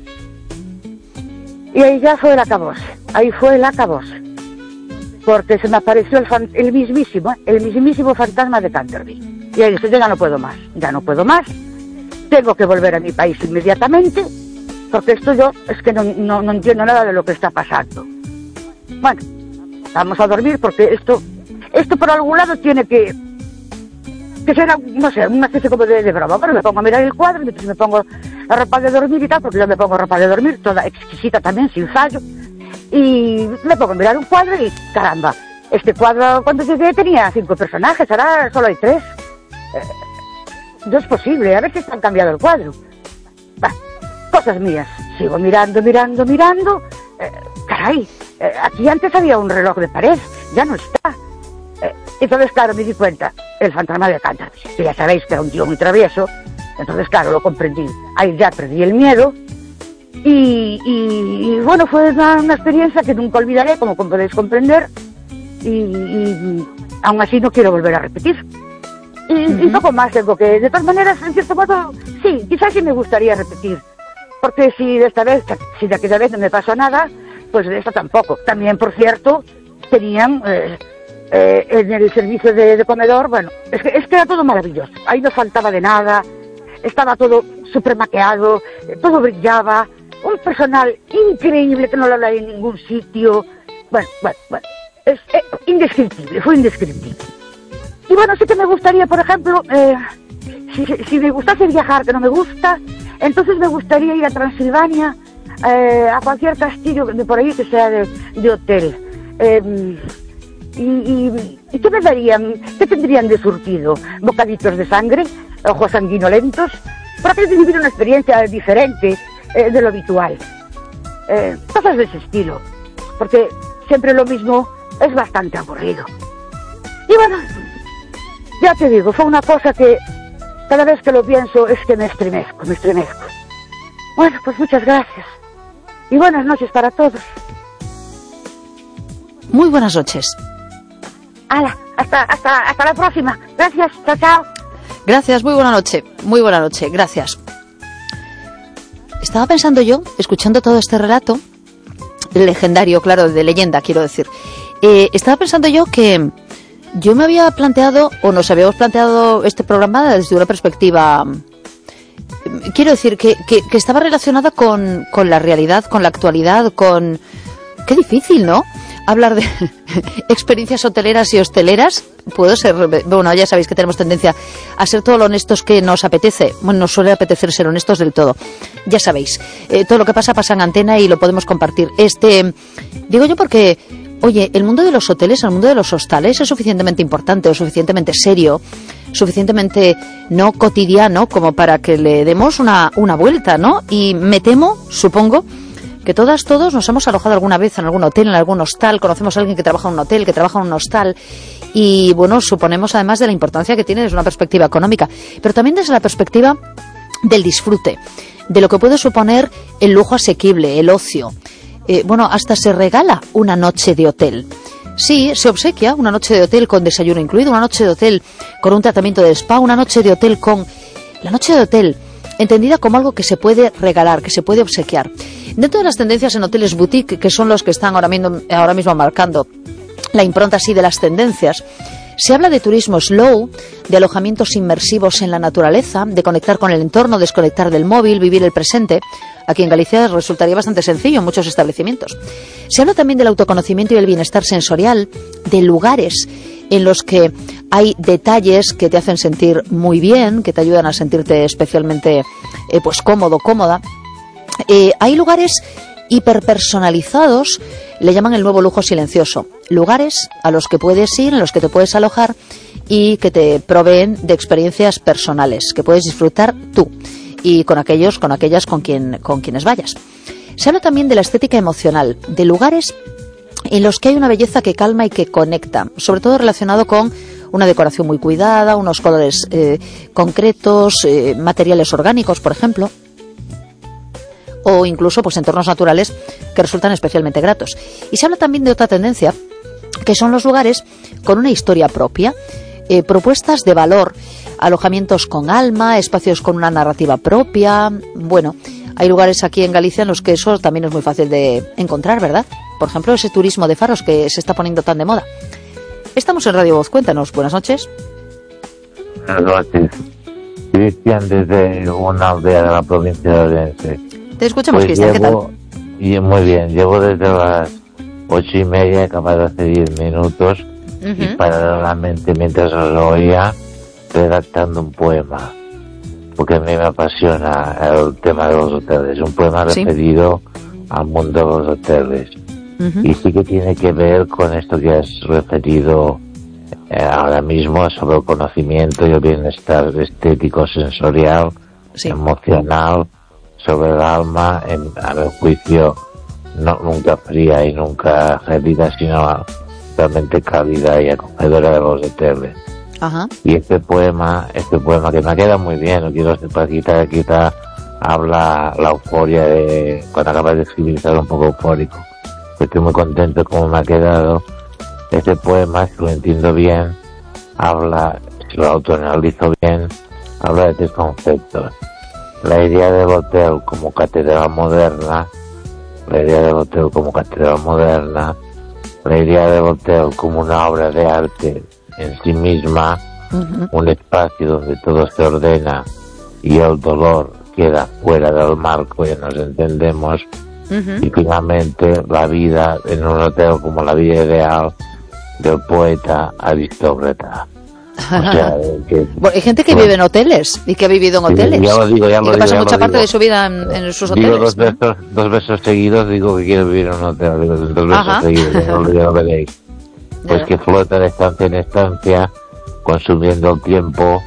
y ahí ya fue el acabose. Ahí fue el acabose. Porque se me apareció el, fan, el mismísimo, el mismísimo fantasma de Canterbury. Y ahí dije, yo ya no puedo más, ya no puedo más. Tengo que volver a mi país inmediatamente. Porque esto yo es que no, no, no entiendo nada de lo que está pasando. Bueno, vamos a dormir porque esto, esto por algún lado tiene que, que ser, no sé, una especie como de, de broma. Bueno, me pongo a mirar el cuadro, entonces me pongo la ropa de dormir y tal, porque yo me pongo ropa de dormir, toda exquisita también, sin fallo. Y me pongo a mirar un cuadro y caramba, este cuadro cuando llegué tenía cinco personajes, ahora solo hay tres. Eh, no es posible, a ver si están cambiando el cuadro. Bah, cosas mías. Sigo mirando, mirando, mirando. Eh, caray, eh, aquí antes había un reloj de pared, ya no está. Eh, entonces, claro, me di cuenta, el fantasma de Canterbury, que ya sabéis que era un tío muy travieso. Entonces, claro, lo comprendí. Ahí ya perdí el miedo. Y, y, y bueno, fue una, una experiencia que nunca olvidaré, como podéis comprender. Y, y aún así no quiero volver a repetir. Y, uh-huh. y poco más tengo que, de todas maneras, en cierto modo, sí, quizás sí me gustaría repetir. Porque si de esta vez, si de aquella vez no me pasó nada, pues de esta tampoco. También, por cierto, tenían eh, eh, en el servicio de, de comedor, bueno, es que, es que era todo maravilloso. Ahí no faltaba de nada, estaba todo súper maqueado, todo brillaba, un personal increíble que no lo hay en ningún sitio. Bueno, bueno, bueno, es eh, indescriptible, fue indescriptible. Y bueno, sí que me gustaría, por ejemplo, eh, si, si me gustase viajar, que no me gusta, entonces me gustaría ir a Transilvania, eh, a cualquier castillo de por ahí que sea de, de hotel. Eh, y, y, ¿Y qué me darían? ¿Qué tendrían de surtido? ¿Bocaditos de sangre? ¿Ojos sanguinolentos? Para que vivir una experiencia diferente eh, de lo habitual. Eh, cosas de ese estilo. Porque siempre lo mismo es bastante aburrido. Y bueno, ya te digo, fue una cosa que cada vez que lo pienso es que me estremezco, me estremezco. Bueno, pues muchas gracias. Y buenas noches para todos. Muy buenas noches. Hala, hasta, hasta, hasta la próxima. Gracias, chao, chao. Gracias, muy buena noche. Muy buena noche, gracias. Estaba pensando yo, escuchando todo este relato, legendario, claro, de leyenda, quiero decir. Eh, estaba pensando yo que yo me había planteado, o nos habíamos planteado este programa desde una perspectiva, quiero decir, que, que, que estaba relacionada con, con la realidad, con la actualidad, con... Qué difícil, ¿no? Hablar de experiencias hoteleras y hosteleras. Puedo ser, bueno, ya sabéis que tenemos tendencia a ser todo lo honestos que nos apetece. Bueno, nos suele apetecer ser honestos del todo. Ya sabéis, eh, todo lo que pasa pasa en antena y lo podemos compartir. Este, digo yo porque, oye, el mundo de los hoteles, el mundo de los hostales es suficientemente importante o suficientemente serio suficientemente no cotidiano como para que le demos una, una vuelta, ¿no? Y me temo, supongo, que todas, todos nos hemos alojado alguna vez en algún hotel, en algún hostal, conocemos a alguien que trabaja en un hotel, que trabaja en un hostal, y bueno, suponemos además de la importancia que tiene desde una perspectiva económica, pero también desde la perspectiva del disfrute, de lo que puede suponer el lujo asequible, el ocio. Eh, bueno, hasta se regala una noche de hotel. Sí, se obsequia una noche de hotel con desayuno incluido, una noche de hotel con un tratamiento de spa, una noche de hotel con... La noche de hotel, entendida como algo que se puede regalar, que se puede obsequiar. Dentro de las tendencias en hoteles boutique, que son los que están ahora mismo, ahora mismo marcando la impronta así de las tendencias, se habla de turismo slow, de alojamientos inmersivos en la naturaleza, de conectar con el entorno, desconectar del móvil, vivir el presente. Aquí en Galicia resultaría bastante sencillo en muchos establecimientos. Se habla también del autoconocimiento y el bienestar sensorial, de lugares en los que hay detalles que te hacen sentir muy bien, que te ayudan a sentirte especialmente eh, pues cómodo, cómoda. Eh, hay lugares hiperpersonalizados, le llaman el nuevo lujo silencioso. Lugares a los que puedes ir, en los que te puedes alojar y que te proveen de experiencias personales, que puedes disfrutar tú y con aquellos, con aquellas con quien, con quienes vayas. Se habla también de la estética emocional, de lugares en los que hay una belleza que calma y que conecta, sobre todo relacionado con una decoración muy cuidada, unos colores eh, concretos, eh, materiales orgánicos, por ejemplo, o incluso pues entornos naturales que resultan especialmente gratos. Y se habla también de otra tendencia, que son los lugares con una historia propia, eh, propuestas de valor, alojamientos con alma, espacios con una narrativa propia. Bueno, hay lugares aquí en Galicia en los que eso también es muy fácil de encontrar, ¿verdad? Por ejemplo, ese turismo de faros que se está poniendo tan de moda. Estamos en Radio Voz, cuéntanos. Buenas noches. Buenas noches. Cristian, desde una aldea de la provincia de Orense. Te escuchamos, pues Cristian, llevo, ¿qué tal? Y muy bien, llevo desde las ocho y media, capaz de hace diez minutos, uh-huh. y paralelamente, mientras os oía, redactando un poema, porque a mí me apasiona el tema de los hoteles, un poema ¿Sí? referido al mundo de los hoteles, uh-huh. y sí que tiene que ver con esto que has referido eh, ahora mismo sobre el conocimiento y el bienestar estético, sensorial, sí. emocional, sobre el alma, en, a mi juicio, no, nunca fría y nunca gélida, sino realmente cálida y acogedora de los hoteles. Ajá. Y este poema, este poema que me queda muy bien, no quiero sepa quizá, quizá habla la euforia de, cuando acabas de escribir, estar un poco eufórico. Estoy muy contento como me ha quedado. Este poema, si lo entiendo bien, habla, si lo autoanalizo bien, habla de tres conceptos. La idea del hotel como catedral moderna, la idea del hotel como catedral moderna, la idea del hotel como una obra de arte en sí misma, uh-huh. un espacio donde todo se ordena y el dolor queda fuera del marco, ya nos entendemos, uh-huh. y finalmente la vida en un hotel como la vida ideal del poeta aristócrata. O sea, que, bueno, hay gente que bueno, vive en hoteles y que ha vivido en hoteles. Sí, ya lo digo, ya lo y que digo, pasa mucha parte digo. de su vida en, en sus digo hoteles. Dos, ¿no? versos, dos versos seguidos digo que quiero vivir en un hotel. Digo dos versos Ajá. seguidos, ya lo, ya lo veréis. Pues que flota de estancia en estancia, consumiendo el tiempo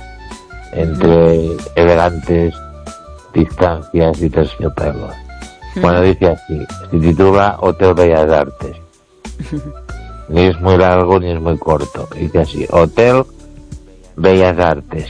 entre mm. elegantes distancias y terciopelos. Mm. Bueno, dice así, se titula Hotel Bellas Artes. Ni es muy largo ni es muy corto. Dice así, Hotel Bellas Artes.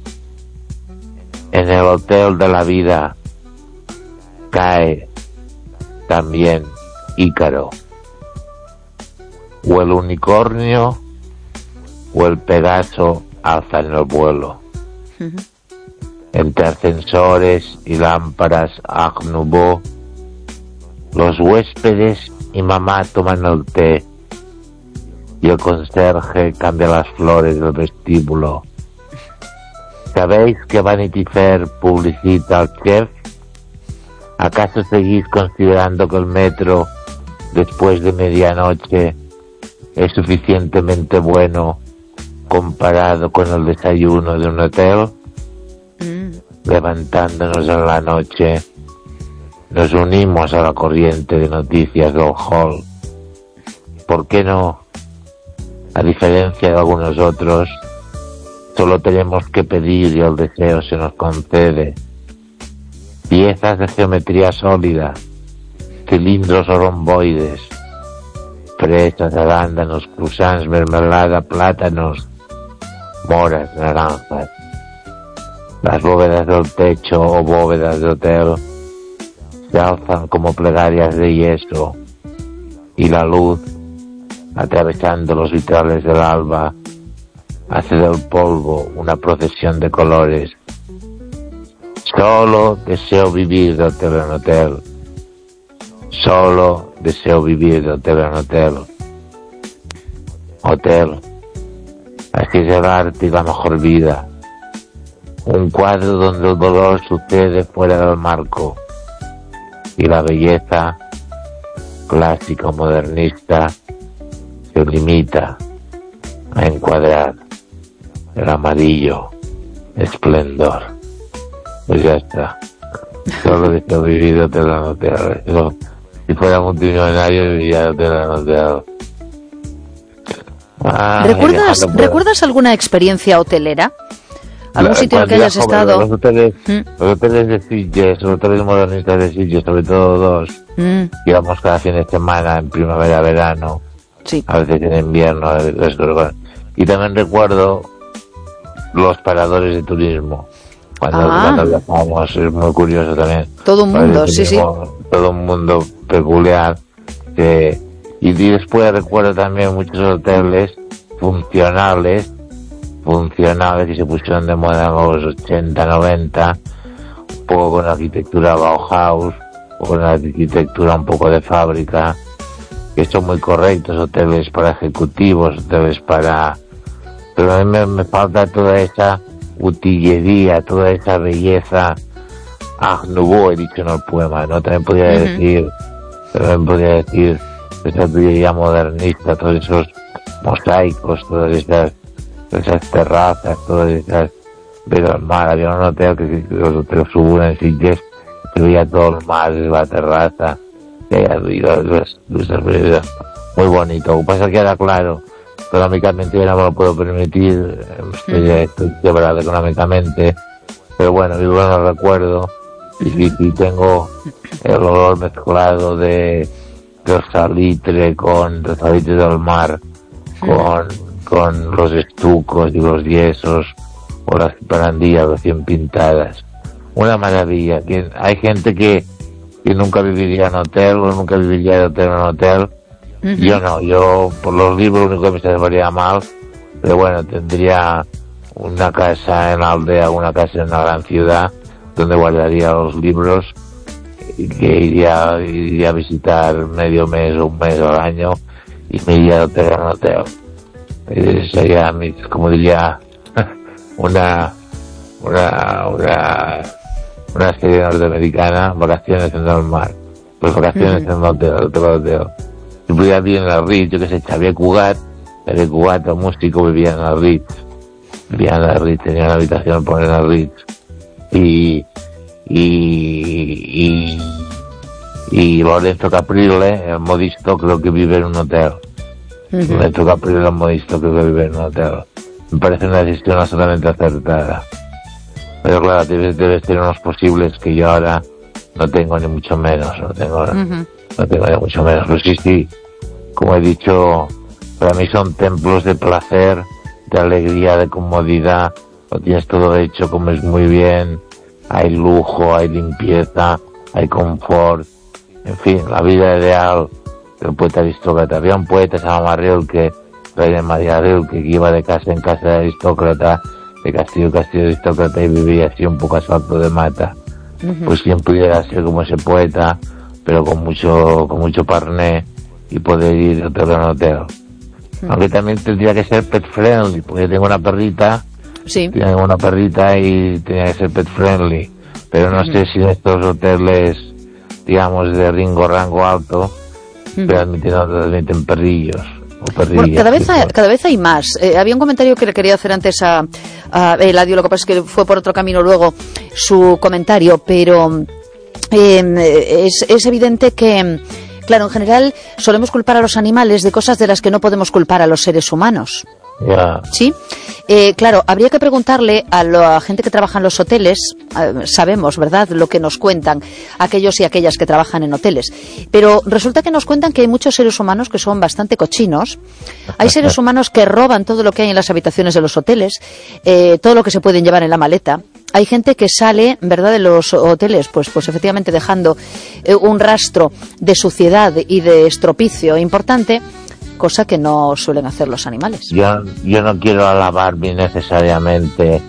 En el hotel de la vida cae también Ícaro, o el unicornio o el Pegaso alzan el vuelo. Uh-huh. Entre ascensores y lámparas Ag Nouveau, los huéspedes y mamá toman el té y el conserje cambia las flores del vestíbulo. ¿Sabéis que Vanity Fair publicita al chef? ¿Acaso seguís considerando que el metro después de medianoche es suficientemente bueno comparado con el desayuno de un hotel? Mm. Levantándonos en la noche, nos unimos a la corriente de noticias del hall. ¿Por qué no? A diferencia de algunos otros, Solo tenemos que pedir y el deseo se nos concede. Piezas de geometría sólida, cilindros o romboides, fresas, arándanos, croissants, mermelada, plátanos, moras, naranjas. Las bóvedas del techo o bóvedas de hotel se alzan como plegarias de yeso, y la luz, atravesando los vitrales del alba, hace del polvo una procesión de colores. Solo deseo vivir de hotel en hotel. Solo deseo vivir de hotel en hotel. Hotel. Así es el arte y la mejor vida. Un cuadro donde el dolor sucede fuera del marco. Y la belleza, clásica o modernista, se limita a encuadrar el amarillo esplendor. Pues ya está. Solo deseo vivir de hotel en hotel. Yo, si fuera multimillonario, viviría de hotel en hotel. Ay, ¿Recuerdas, ¿Recuerdas alguna experiencia hotelera? ¿Algún la, sitio en el que hayas joven, estado? Los hoteles, ¿Mm? los hoteles de Sitges, los hoteles modernistas de Sitges, sobre todo dos. ¿Mm? Íbamos cada fin de semana, en primavera, verano. Sí. A veces en invierno. Y también recuerdo los paradores de turismo. Cuando, ah. cuando viajamos, es muy curioso también. Todo un mundo, sí, sí. Todo un mundo peculiar. Que, y después recuerdo también muchos hoteles funcionales, funcionales que se pusieron de moda en los ochenta, noventa, un poco con arquitectura Bauhaus, o con arquitectura un poco de fábrica, que son muy correctos, hoteles para ejecutivos, hoteles para... Pero a mí me, me falta toda esa utillería, toda esa belleza Art Nouveau, he dicho en el poema, ¿no? También podría uh-huh. decir, también podría decir esa utillería modernista, todos esos mosaicos, todas esas, esas terrazas, todas esas, pero el mar, había un hotel que, que los hoteles suben en Sitges, que veía todo el mar desde la terraza, y arriba, muy bonito. Lo que pasa es que era claro, económicamente yo no me lo puedo permitir, estoy, mm. estoy quebrado económicamente, pero bueno, vivo en el recuerdo, y, y tengo el olor mezclado de, de salitre con de salitre del mar, con, con los estucos y los yesos, o las barandillas recién pintadas. Una maravilla. Hay gente que, que nunca viviría en hotel, o nunca viviría de hotel en hotel. Uh-huh. Yo no, yo por los libros lo único que me saldría mal, pero bueno, tendría una casa en la aldea, una casa en una gran ciudad, donde guardaría los libros, y que iría, iría a visitar medio mes o un mes al año, y me iría de hotel en hotel. Y sería, como diría, una, una, una, una serie norteamericana, vacaciones en el mar, pues vacaciones uh-huh. en el hotel, hotel, hotel. Yo podía vivir en el Ritz, yo que sé, Xavier Cugat, Xavier Cugat, el músico, vivía en el Ritz, vivía en el Ritz, tenía una habitación por en el Ritz, y, y, y, y Lorenzo Caprile, el modisto, creo que vive en un hotel. Uh-huh. Lorenzo Caprile, el modisto, creo que vive en un hotel. Me parece una decisión absolutamente acertada. Pero claro, debes, debes tener unos posibles que yo ahora no tengo ni mucho menos, no tengo... Uh-huh. No tengo ya mucho menos, pero sí, sí, como he dicho, para mí son templos de placer, de alegría, de comodidad, lo tienes todo hecho, comes muy bien, hay lujo, hay limpieza, hay confort, en fin, la vida ideal del poeta aristócrata. Había un poeta, se llama Rilke, rey de María Rilke, que iba de casa en casa de aristócrata, de castillo en castillo de aristócrata, y vivía así un poco a salto de mata. Uh-huh. Pues quien pudiera ser como ese poeta, pero con mucho con mucho parné, y poder ir de hotel en hotel. Mm. Aunque también tendría que ser pet friendly, porque tengo una perrita, sí. tengo una perrita y tenía que ser pet friendly, pero no mm. sé si en estos hoteles, digamos, de ringo rango alto, mm. permiten, permiten perrillos. Bueno, cada vez hay, cada vez hay más. Eh, había un comentario que le quería hacer antes a, a Eladio, lo que pasa es que fue por otro camino luego su comentario, pero... Eh, es, es evidente que, claro, en general solemos culpar a los animales de cosas de las que no podemos culpar a los seres humanos. Yeah. ¿Sí? Eh, claro, habría que preguntarle a la gente que trabaja en los hoteles, eh, sabemos, ¿verdad?, lo que nos cuentan aquellos y aquellas que trabajan en hoteles, pero resulta que nos cuentan que hay muchos seres humanos que son bastante cochinos, hay seres humanos que roban todo lo que hay en las habitaciones de los hoteles, eh, todo lo que se pueden llevar en la maleta. Hay gente que sale, ¿verdad?, de los hoteles, pues, pues efectivamente dejando eh, un rastro de suciedad y de estropicio importante, cosa que no suelen hacer los animales. Yo, yo no quiero alabarme necesariamente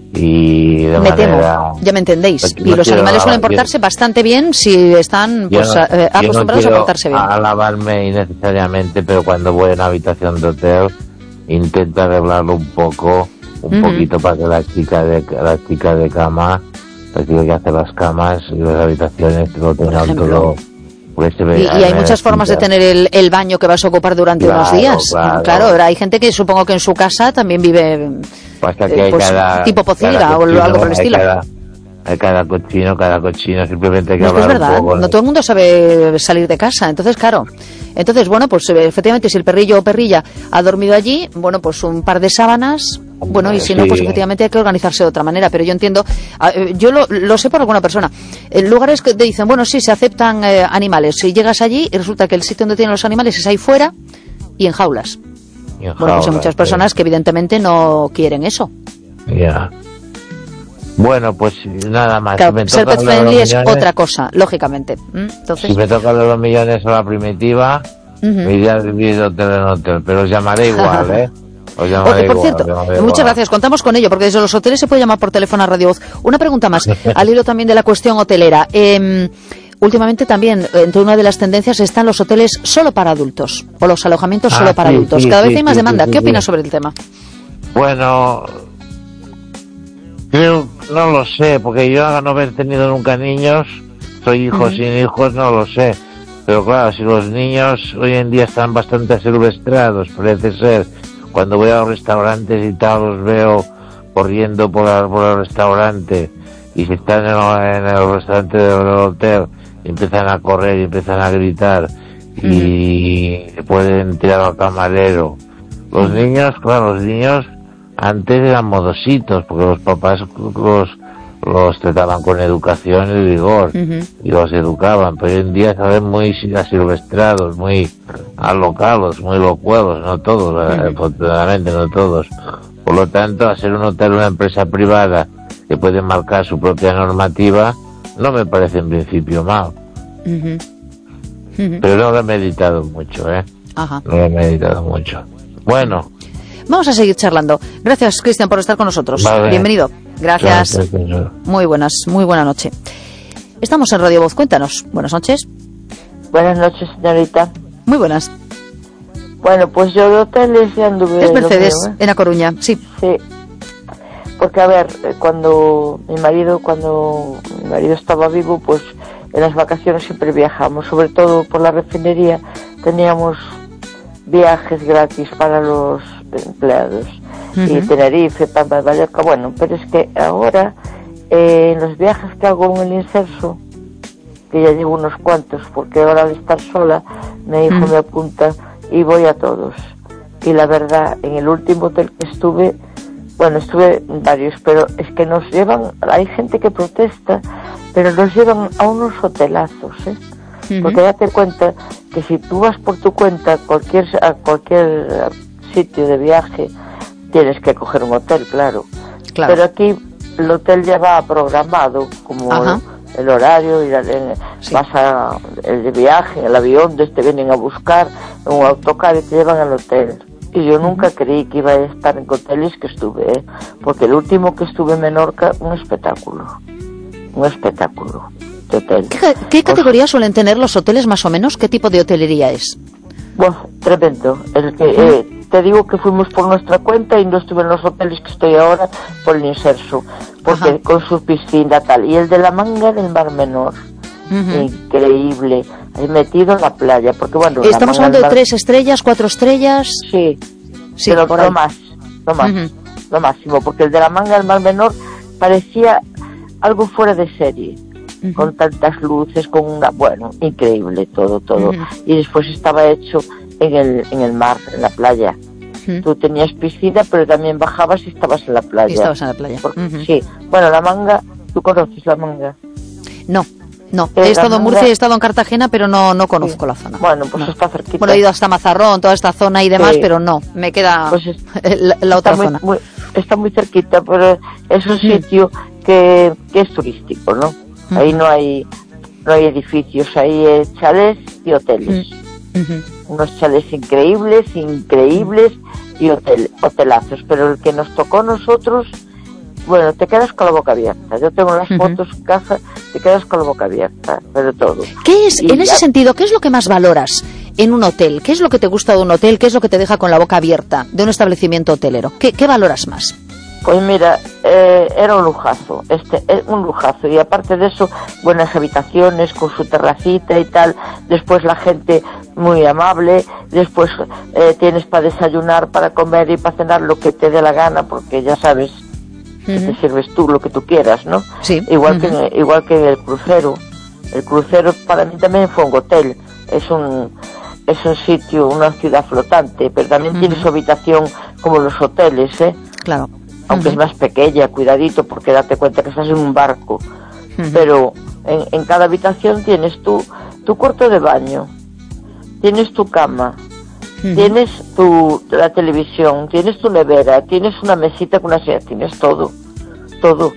y de me manera... temo, ya me entendéis. Y no los animales suelen alabar, portarse yo, bastante bien si están pues, no, eh, acostumbrados no a portarse bien. alabarme innecesariamente, pero cuando voy a una habitación de hotel intento arreglarlo un poco, un uh-huh. poquito para que la chica de la chica de cama, la chica que hace las camas y las habitaciones lo tengan todo. Y, y hay muchas formas de tener el, el baño que vas a ocupar durante claro, unos días. Claro. claro, hay gente que supongo que en su casa también vive pues que eh, pues, cada, tipo pocilga o cochino, algo por el estilo. Cada, hay cada cochino, cada cochino, simplemente hay que no, hablar es verdad, un poco. No todo el mundo sabe salir de casa, entonces claro. Entonces, bueno, pues efectivamente si el perrillo o perrilla ha dormido allí, bueno, pues un par de sábanas, bueno, y si sí. no, pues efectivamente hay que organizarse de otra manera, pero yo entiendo, yo lo, lo sé por alguna persona, en lugares que te dicen, bueno, sí, se aceptan eh, animales, si llegas allí y resulta que el sitio donde tienen los animales es ahí fuera y en jaulas. Y en bueno, jaulas, pues hay muchas personas sí. que evidentemente no quieren eso. Ya. Yeah. Bueno, pues nada más. Claro, si me ser pet friendly es millones, otra cosa, lógicamente. Entonces... Si me tocan los millones a la primitiva, uh-huh. me iría a vivir de hotel en hotel, pero os llamaré igual, ¿eh? Os llamaré Oye, por igual, cierto, muchas igual. gracias, contamos con ello, porque desde los hoteles se puede llamar por teléfono a Radio Voz. Una pregunta más, al hilo también de la cuestión hotelera. Eh, últimamente también, entre una de las tendencias están los hoteles solo para adultos, o los alojamientos ah, solo para sí, adultos. Sí, Cada sí, vez hay más sí, demanda. sí, ¿Qué sí, opinas sí. sobre el tema? Bueno, creo, no lo sé, porque yo a no haber tenido nunca niños, soy hijo uh-huh. sin hijos, no lo sé. Pero claro, si los niños hoy en día están bastante asilvestrados, parece ser, cuando voy a los restaurantes y tal, los veo corriendo por, la, por el restaurante, y si están en el, en el restaurante del hotel, empiezan a correr y empiezan a gritar, uh-huh. y pueden tirar al camarero. Los uh-huh. niños, claro, los niños antes eran modositos, porque los papás los, los trataban con educación y rigor, uh-huh. y los educaban, pero hoy en día se ven muy asilvestrados, muy alocados, muy locuados, no todos, uh-huh. afortunadamente no todos. Por lo tanto, al ser un hotel una empresa privada que puede marcar su propia normativa, no me parece en principio mal. Uh-huh. Uh-huh. Pero no lo he meditado mucho, ¿eh? Ajá. No lo he meditado mucho. Bueno. Vamos a seguir charlando. Gracias, Cristian, por estar con nosotros. Vale. Bienvenido. Gracias. Gracias. Muy buenas, muy buena noche. Estamos en Radio Voz. Cuéntanos. Buenas noches. Buenas noches, señorita. Muy buenas. Bueno, pues yo de hoteles ya anduve... Es Mercedes, mío, ¿eh? en A Coruña, sí. Sí. Porque, a ver, cuando mi marido, cuando mi marido estaba vivo, pues en las vacaciones siempre viajamos, sobre todo por la refinería, teníamos viajes gratis para los empleados. Uh-huh. Y Tenerife, Palma de Mallorca, bueno, pero es que ahora eh, en los viajes que hago en el Inserso, que ya llevo unos cuantos, porque ahora al estar sola, mi hijo uh-huh. me apunta y voy a todos. Y la verdad, en el último hotel que estuve, bueno, estuve en varios, pero es que nos llevan, hay gente que protesta, pero nos llevan a unos hotelazos, ¿eh? Uh-huh. Porque date cuenta que si tú vas por tu cuenta cualquier, a cualquier sitio de viaje, tienes que coger un hotel, claro. claro. Pero aquí el hotel ya va programado, como el, el horario, y el, sí. pasa el de viaje, el avión, desde te vienen a buscar, un autocar y te llevan al hotel. Y yo nunca uh-huh. creí que iba a estar en hoteles que estuve, ¿eh? Porque el último que estuve en Menorca, un espectáculo. Un espectáculo. Hotel. ¿Qué, qué categoría pues, suelen tener los hoteles más o menos? ¿Qué tipo de hotelería es? Bueno, tremendo. El que, eh, te digo que fuimos por nuestra cuenta y no estuve en los hoteles que estoy ahora por el Inserso, porque Ajá. con su piscina tal. Y el de la Manga del Mar Menor, uh-huh. increíble. Ahí metido en la playa, porque bueno. Estamos hablando de Mar... tres estrellas, cuatro estrellas. Sí, sí, pero lo más, lo más, uh-huh. lo máximo, porque el de la Manga del Mar Menor parecía algo fuera de serie. Uh-huh. Con tantas luces, con una, bueno, increíble todo, todo. Uh-huh. Y después estaba hecho en el, en el mar, en la playa. Uh-huh. Tú tenías piscina, pero también bajabas y estabas en la playa. Y estabas en la playa. Porque, uh-huh. Sí. Bueno, La Manga, ¿tú conoces La Manga? No. No, he estado en Murcia, he estado en Cartagena, pero no no conozco sí. la zona. Bueno, pues no. está cerquita. Bueno, he ido hasta Mazarrón, toda esta zona y demás, sí. pero no, me queda pues es, la, la otra muy, zona. Muy, está muy cerquita, pero es un sitio que, que es turístico, ¿no? Uh-huh. Ahí no hay no hay edificios, ahí hay chalés y hoteles. Uh-huh. Unos chalés increíbles, increíbles y hotel, hotelazos, pero el que nos tocó a nosotros... Bueno, te quedas con la boca abierta. Yo tengo las uh-huh. fotos en casa, te quedas con la boca abierta, pero todo. ¿Qué es, y en ya... ese sentido, qué es lo que más valoras en un hotel? ¿Qué es lo que te gusta de un hotel? ¿Qué es lo que te deja con la boca abierta de un establecimiento hotelero? ¿Qué, qué valoras más? Pues mira, eh, era un lujazo, este, un lujazo. Y aparte de eso, buenas habitaciones con su terracita y tal. Después la gente muy amable. Después eh, tienes para desayunar, para comer y para cenar lo que te dé la gana, porque ya sabes... que te sirves tú lo que tú quieras, ¿no? Sí. Igual, uh-huh. que, igual que el crucero. El crucero para mí también fue un hotel. Es un es un sitio, una ciudad flotante, pero también uh-huh. tiene su habitación como los hoteles, ¿eh? Claro. Aunque uh-huh. es más pequeña, cuidadito, porque date cuenta que estás en un barco. Uh-huh. Pero en, en cada habitación tienes tu, tu cuarto de baño, tienes tu cama, Uh-huh. tienes tu la televisión, tienes tu nevera, tienes una mesita con una silla, tienes todo, todo,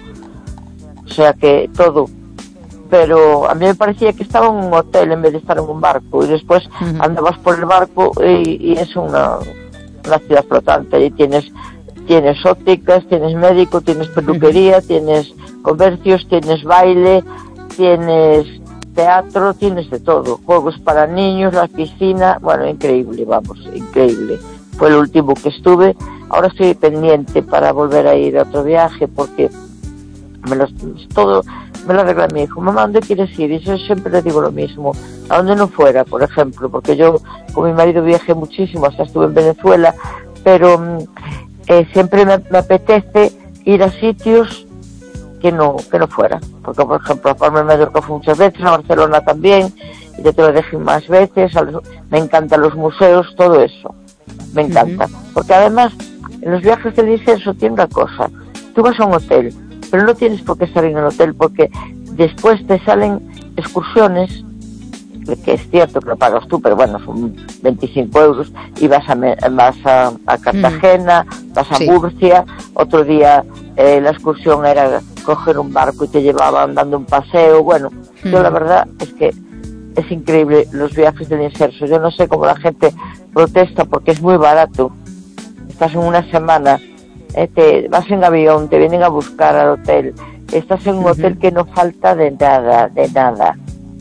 o sea que todo. Pero a mí me parecía que estaba en un hotel en vez de estar en un barco, y después uh-huh. andabas por el barco y, y es una, una ciudad flotante, y tienes tienes ópticas, tienes médico, tienes peluquería, uh-huh. tienes comercios, tienes baile, tienes teatro, tienes de todo, juegos para niños, la piscina, bueno, increíble, vamos, increíble. Fue el último que estuve. Ahora estoy pendiente para volver a ir a otro viaje, porque me los, todo me lo arregla mi hijo. Mamá, ¿dónde quieres ir? Y yo siempre le digo lo mismo, a donde no fuera, por ejemplo, porque yo con mi marido viajé muchísimo, hasta estuve en Venezuela, pero eh, siempre me, me apetece ir a sitios que no que no fuera, porque por ejemplo a Palma de Mallorca fui muchas veces, a Barcelona también, y ya te lo dejé más veces, a los, me encantan los museos, todo eso, me encanta, uh-huh. porque además en los viajes del incenso tiene una cosa, tú vas a un hotel, pero no tienes por qué estar en el hotel, porque después te salen excursiones, que es cierto que lo pagas tú, pero bueno, son veinticinco euros, y vas a, vas a, a Cartagena, mm. vas a sí. Murcia, otro día eh, la excursión era coger un barco y te llevaban dando un paseo, bueno, mm. yo la verdad es que es increíble los viajes del inserso, yo no sé cómo la gente protesta porque es muy barato, estás en una semana, eh, te vas en avión, te vienen a buscar al hotel, estás en un mm-hmm. hotel que no falta de nada, de nada.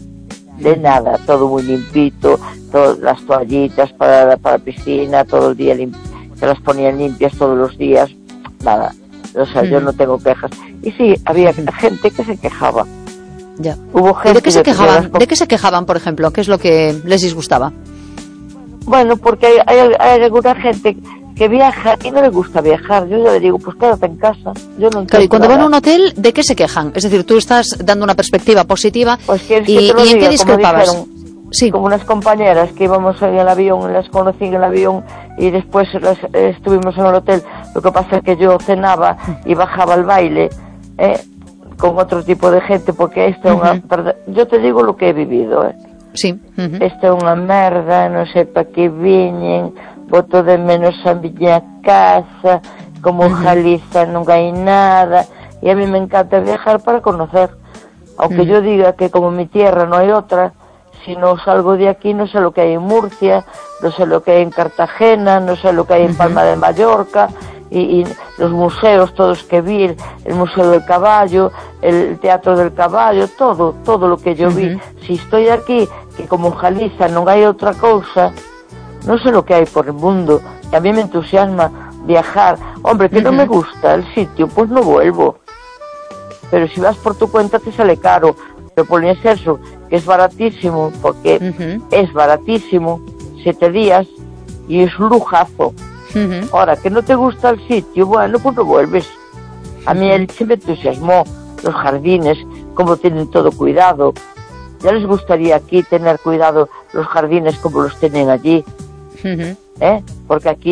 De nada, todo muy limpito, todas las toallitas para para la piscina, todo el día limp- se las ponían limpias todos los días, nada, o sea, mm. yo no tengo quejas. Y sí, había gente que se quejaba. Ya. Hubo gente ¿De qué se quejaban? Las... ¿De qué se quejaban, por ejemplo? ¿Qué es lo que les disgustaba? Bueno, porque hay, hay, hay alguna gente que viaja y no le gusta viajar. Yo ya le digo, pues quédate en casa. Yo no claro, y cuando nada. Van a un hotel, ¿de qué se quejan? Es decir, tú estás dando una perspectiva positiva. Pues y, ¿y diga, en qué discrepabas? Como, dijeron, sí. como unas compañeras que íbamos en el avión, las conocí en el avión y después las, eh, estuvimos en el hotel. Lo que pasa es que yo cenaba y bajaba al baile eh, con otro tipo de gente, porque esta uh-huh. es una... Yo te digo lo que he vivido. Eh. Sí. Uh-huh. Esta é unha merda, non sei para que viñen, boto de menos a miña casa, como uh-huh. Galiza non hai nada, e a mí me encanta viajar para conocer, aunque uh-huh. yo diga que como mi tierra no hay otra, si no salgo de aquí no sé lo que hay en Murcia, no sé lo que hay en Cartagena, no sé lo que hay en uh-huh. Palma de Mallorca, y, y los museos todos que vi, el, el Museo del Caballo, el Teatro del Caballo, todo, todo lo que yo uh-huh. vi. Si estoy aquí, que como Galiza non hai outra cousa, non sei lo que hai por el mundo, e a mí me entusiasma viajar. Hombre, que uh-huh. non me gusta el sitio, pues no vuelvo. Pero si vas por tu cuenta te sale caro. Pero por el inserso, que es baratísimo, porque uh-huh. es baratísimo, siete días, y es un lujazo. Uh-huh. Ahora, que no te gusta el sitio, bueno, pues no vuelves. A mí él se me entusiasmó, los jardines, cómo tienen todo cuidado. Ya les gustaría aquí tener cuidado los jardines como los tienen allí. Uh-huh. ¿Eh? Porque aquí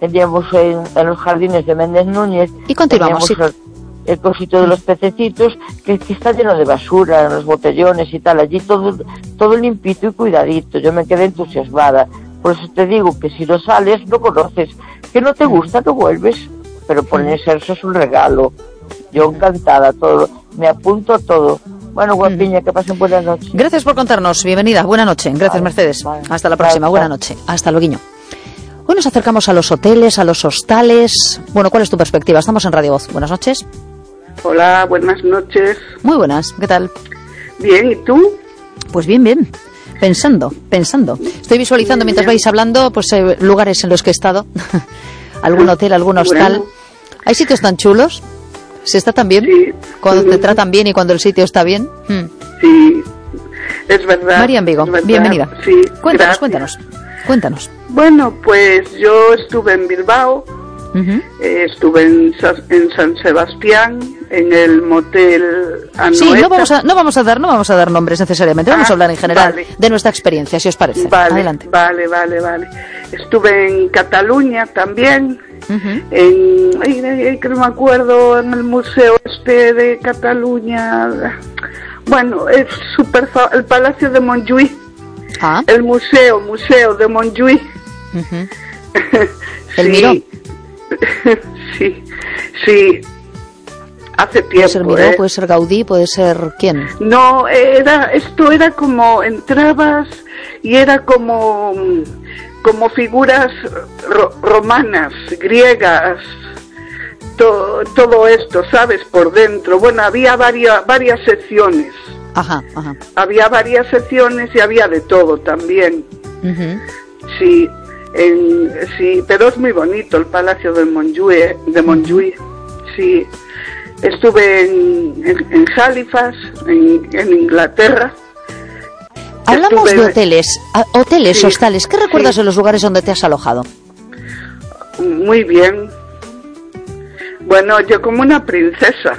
teníamos en, en los jardines de Méndez Núñez. Y continuamos, sí. el, el cosito de los pececitos, que, que está lleno de basura, los botellones y tal, allí todo, todo limpito y cuidadito. Yo me quedé entusiasmada. Por eso te digo que si no sales, no conoces. Que no te gusta, no vuelves. Pero ponerse eso es un regalo. Yo encantada, todo. Me apunto a todo. Bueno, guapiña, que pasen buenas noches. Gracias por contarnos. Bienvenida. Buena noche. Gracias, vale, Mercedes. Vale. Hasta la próxima. Vale, buena noche. Hasta luego. Hoy nos acercamos a los hoteles, a los hostales. Bueno, ¿cuál es tu perspectiva? Estamos en Radio Voz. Buenas noches. Hola, buenas noches. Muy buenas. ¿Qué tal? Bien, ¿y tú? Pues bien, bien. Pensando, pensando. Estoy visualizando mientras vais hablando, pues eh, lugares en los que he estado. Algún hotel, algún hostal. Bueno. ¿Hay sitios tan chulos? ¿Se está tan bien? Sí. Cuando sí. te tratan bien y cuando el sitio está bien. Hmm. Sí, es verdad. María en Vigo, bienvenida. Sí, cuéntanos, gracias. cuéntanos, cuéntanos. Bueno, pues yo estuve en Bilbao, uh-huh. eh, estuve en, en San Sebastián, en el motel Anoeta. Sí, no vamos a, no vamos a dar, no vamos a dar nombres necesariamente. Vamos ah, a hablar en general vale. de nuestra experiencia, si os parece. Vale, adelante. Vale, vale, vale. Estuve en Cataluña también. Uh-huh. En, ay, ay, que no me acuerdo, en el museo este de Cataluña. Bueno, es super fa- el Palacio de Montjuïc. Ah. El museo, museo de Montjuïc. Uh-huh. ¿El Miró? sí, sí. Hace tiempo. Puede ser Miró, ¿eh? puede ser Gaudí, puede ser ¿quién? No, era, esto era como entrabas y era como como figuras ro- romanas, griegas, to- todo esto, ¿sabes? Por dentro. Bueno, había varias varias secciones. Ajá, ajá. Había varias secciones y había de todo también. Uh-huh. Sí, en, sí, pero es muy bonito el Palacio de Montjuïc, de Montjuïc. Sí, estuve en, en, en Halifax, en, en Inglaterra. Hablamos estuve... de hoteles, hoteles, sí, hostales. ¿Qué recuerdas sí. de los lugares donde te has alojado? Muy bien. Bueno, yo como una princesa.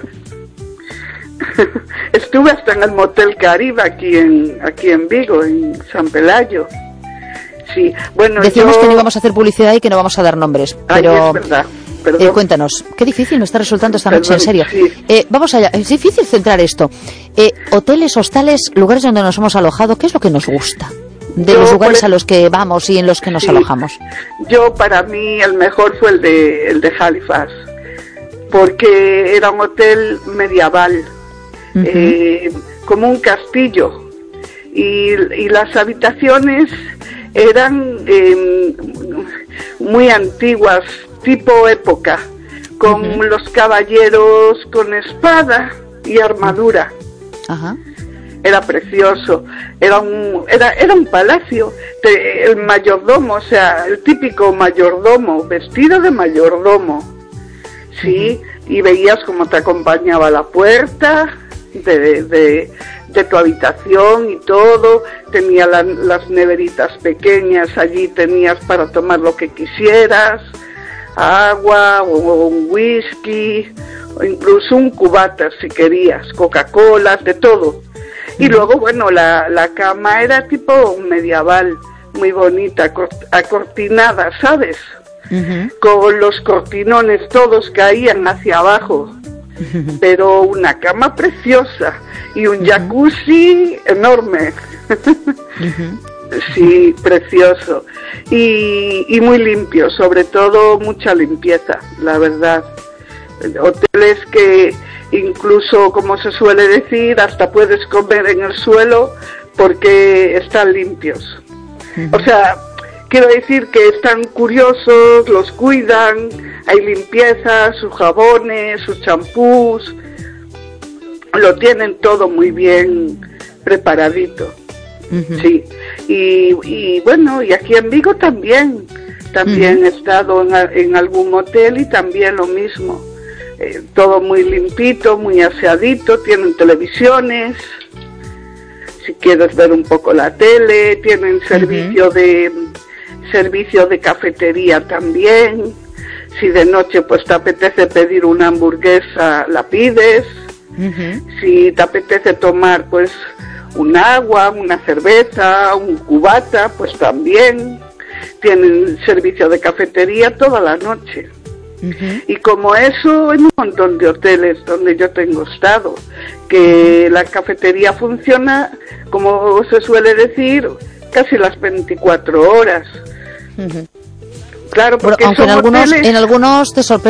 Estuve hasta en el Motel Caribe aquí en aquí en Vigo, en San Pelayo. Sí, bueno, decíamos yo... que no íbamos a hacer publicidad y que no vamos a dar nombres, pero Ay, es verdad. Eh, cuéntanos, qué difícil me está resultando esta noche, Perdón, en serio. Sí. Eh, vamos allá, es difícil centrar esto. Eh, hoteles, hostales, lugares donde nos hemos alojado, ¿qué es lo que nos gusta de yo, los lugares el... a los que vamos y en los que nos sí. alojamos? Yo, para mí, el mejor fue el de el de Halifax, porque era un hotel medieval, uh-huh. eh, como un castillo, y, y las habitaciones eran eh, muy antiguas, tipo época, con uh-huh. los caballeros con espada y armadura. Ajá. Era precioso, era un era era un palacio, de, el mayordomo, o sea, el típico mayordomo, vestido de mayordomo, sí, uh-huh. y veías cómo te acompañaba a la puerta de, de, de, de tu habitación y todo, tenía la, las neveritas pequeñas, allí tenías para tomar lo que quisieras, agua o un whisky, o incluso un cubata si querías, Coca-Cola, de todo. Y luego, bueno, la, la cama era tipo medieval, muy bonita, acortinada, ¿sabes? Uh-huh. Con los cortinones todos caían hacia abajo, uh-huh. pero una cama preciosa y un uh-huh. jacuzzi enorme. Uh-huh. Sí, precioso. Y, y muy limpio, sobre todo mucha limpieza, la verdad. Hoteles que incluso, como se suele decir, hasta puedes comer en el suelo porque están limpios. Uh-huh. O sea, quiero decir que están curiosos, los cuidan, hay limpieza, sus jabones, sus champús, lo tienen todo muy bien preparadito. Uh-huh. Sí, y, y bueno, y aquí en Vigo también, también uh-huh. he estado en, en algún hotel y también lo mismo, eh, todo muy limpito, muy aseadito, tienen televisiones, si quieres ver un poco la tele, tienen servicio uh-huh. de servicio de cafetería también, si de noche pues te apetece pedir una hamburguesa, la pides, uh-huh. si te apetece tomar pues un agua, una cerveza, un cubata, pues también. tienen servicio de cafetería toda la noche. Uh-huh. Y como eso, en un montón de hoteles donde yo tengo estado, que la cafetería funciona, como se suele decir, casi las veinticuatro horas. Uh-huh. Claro, porque bueno, aunque son en algunos, hoteles... en algunos te sorprende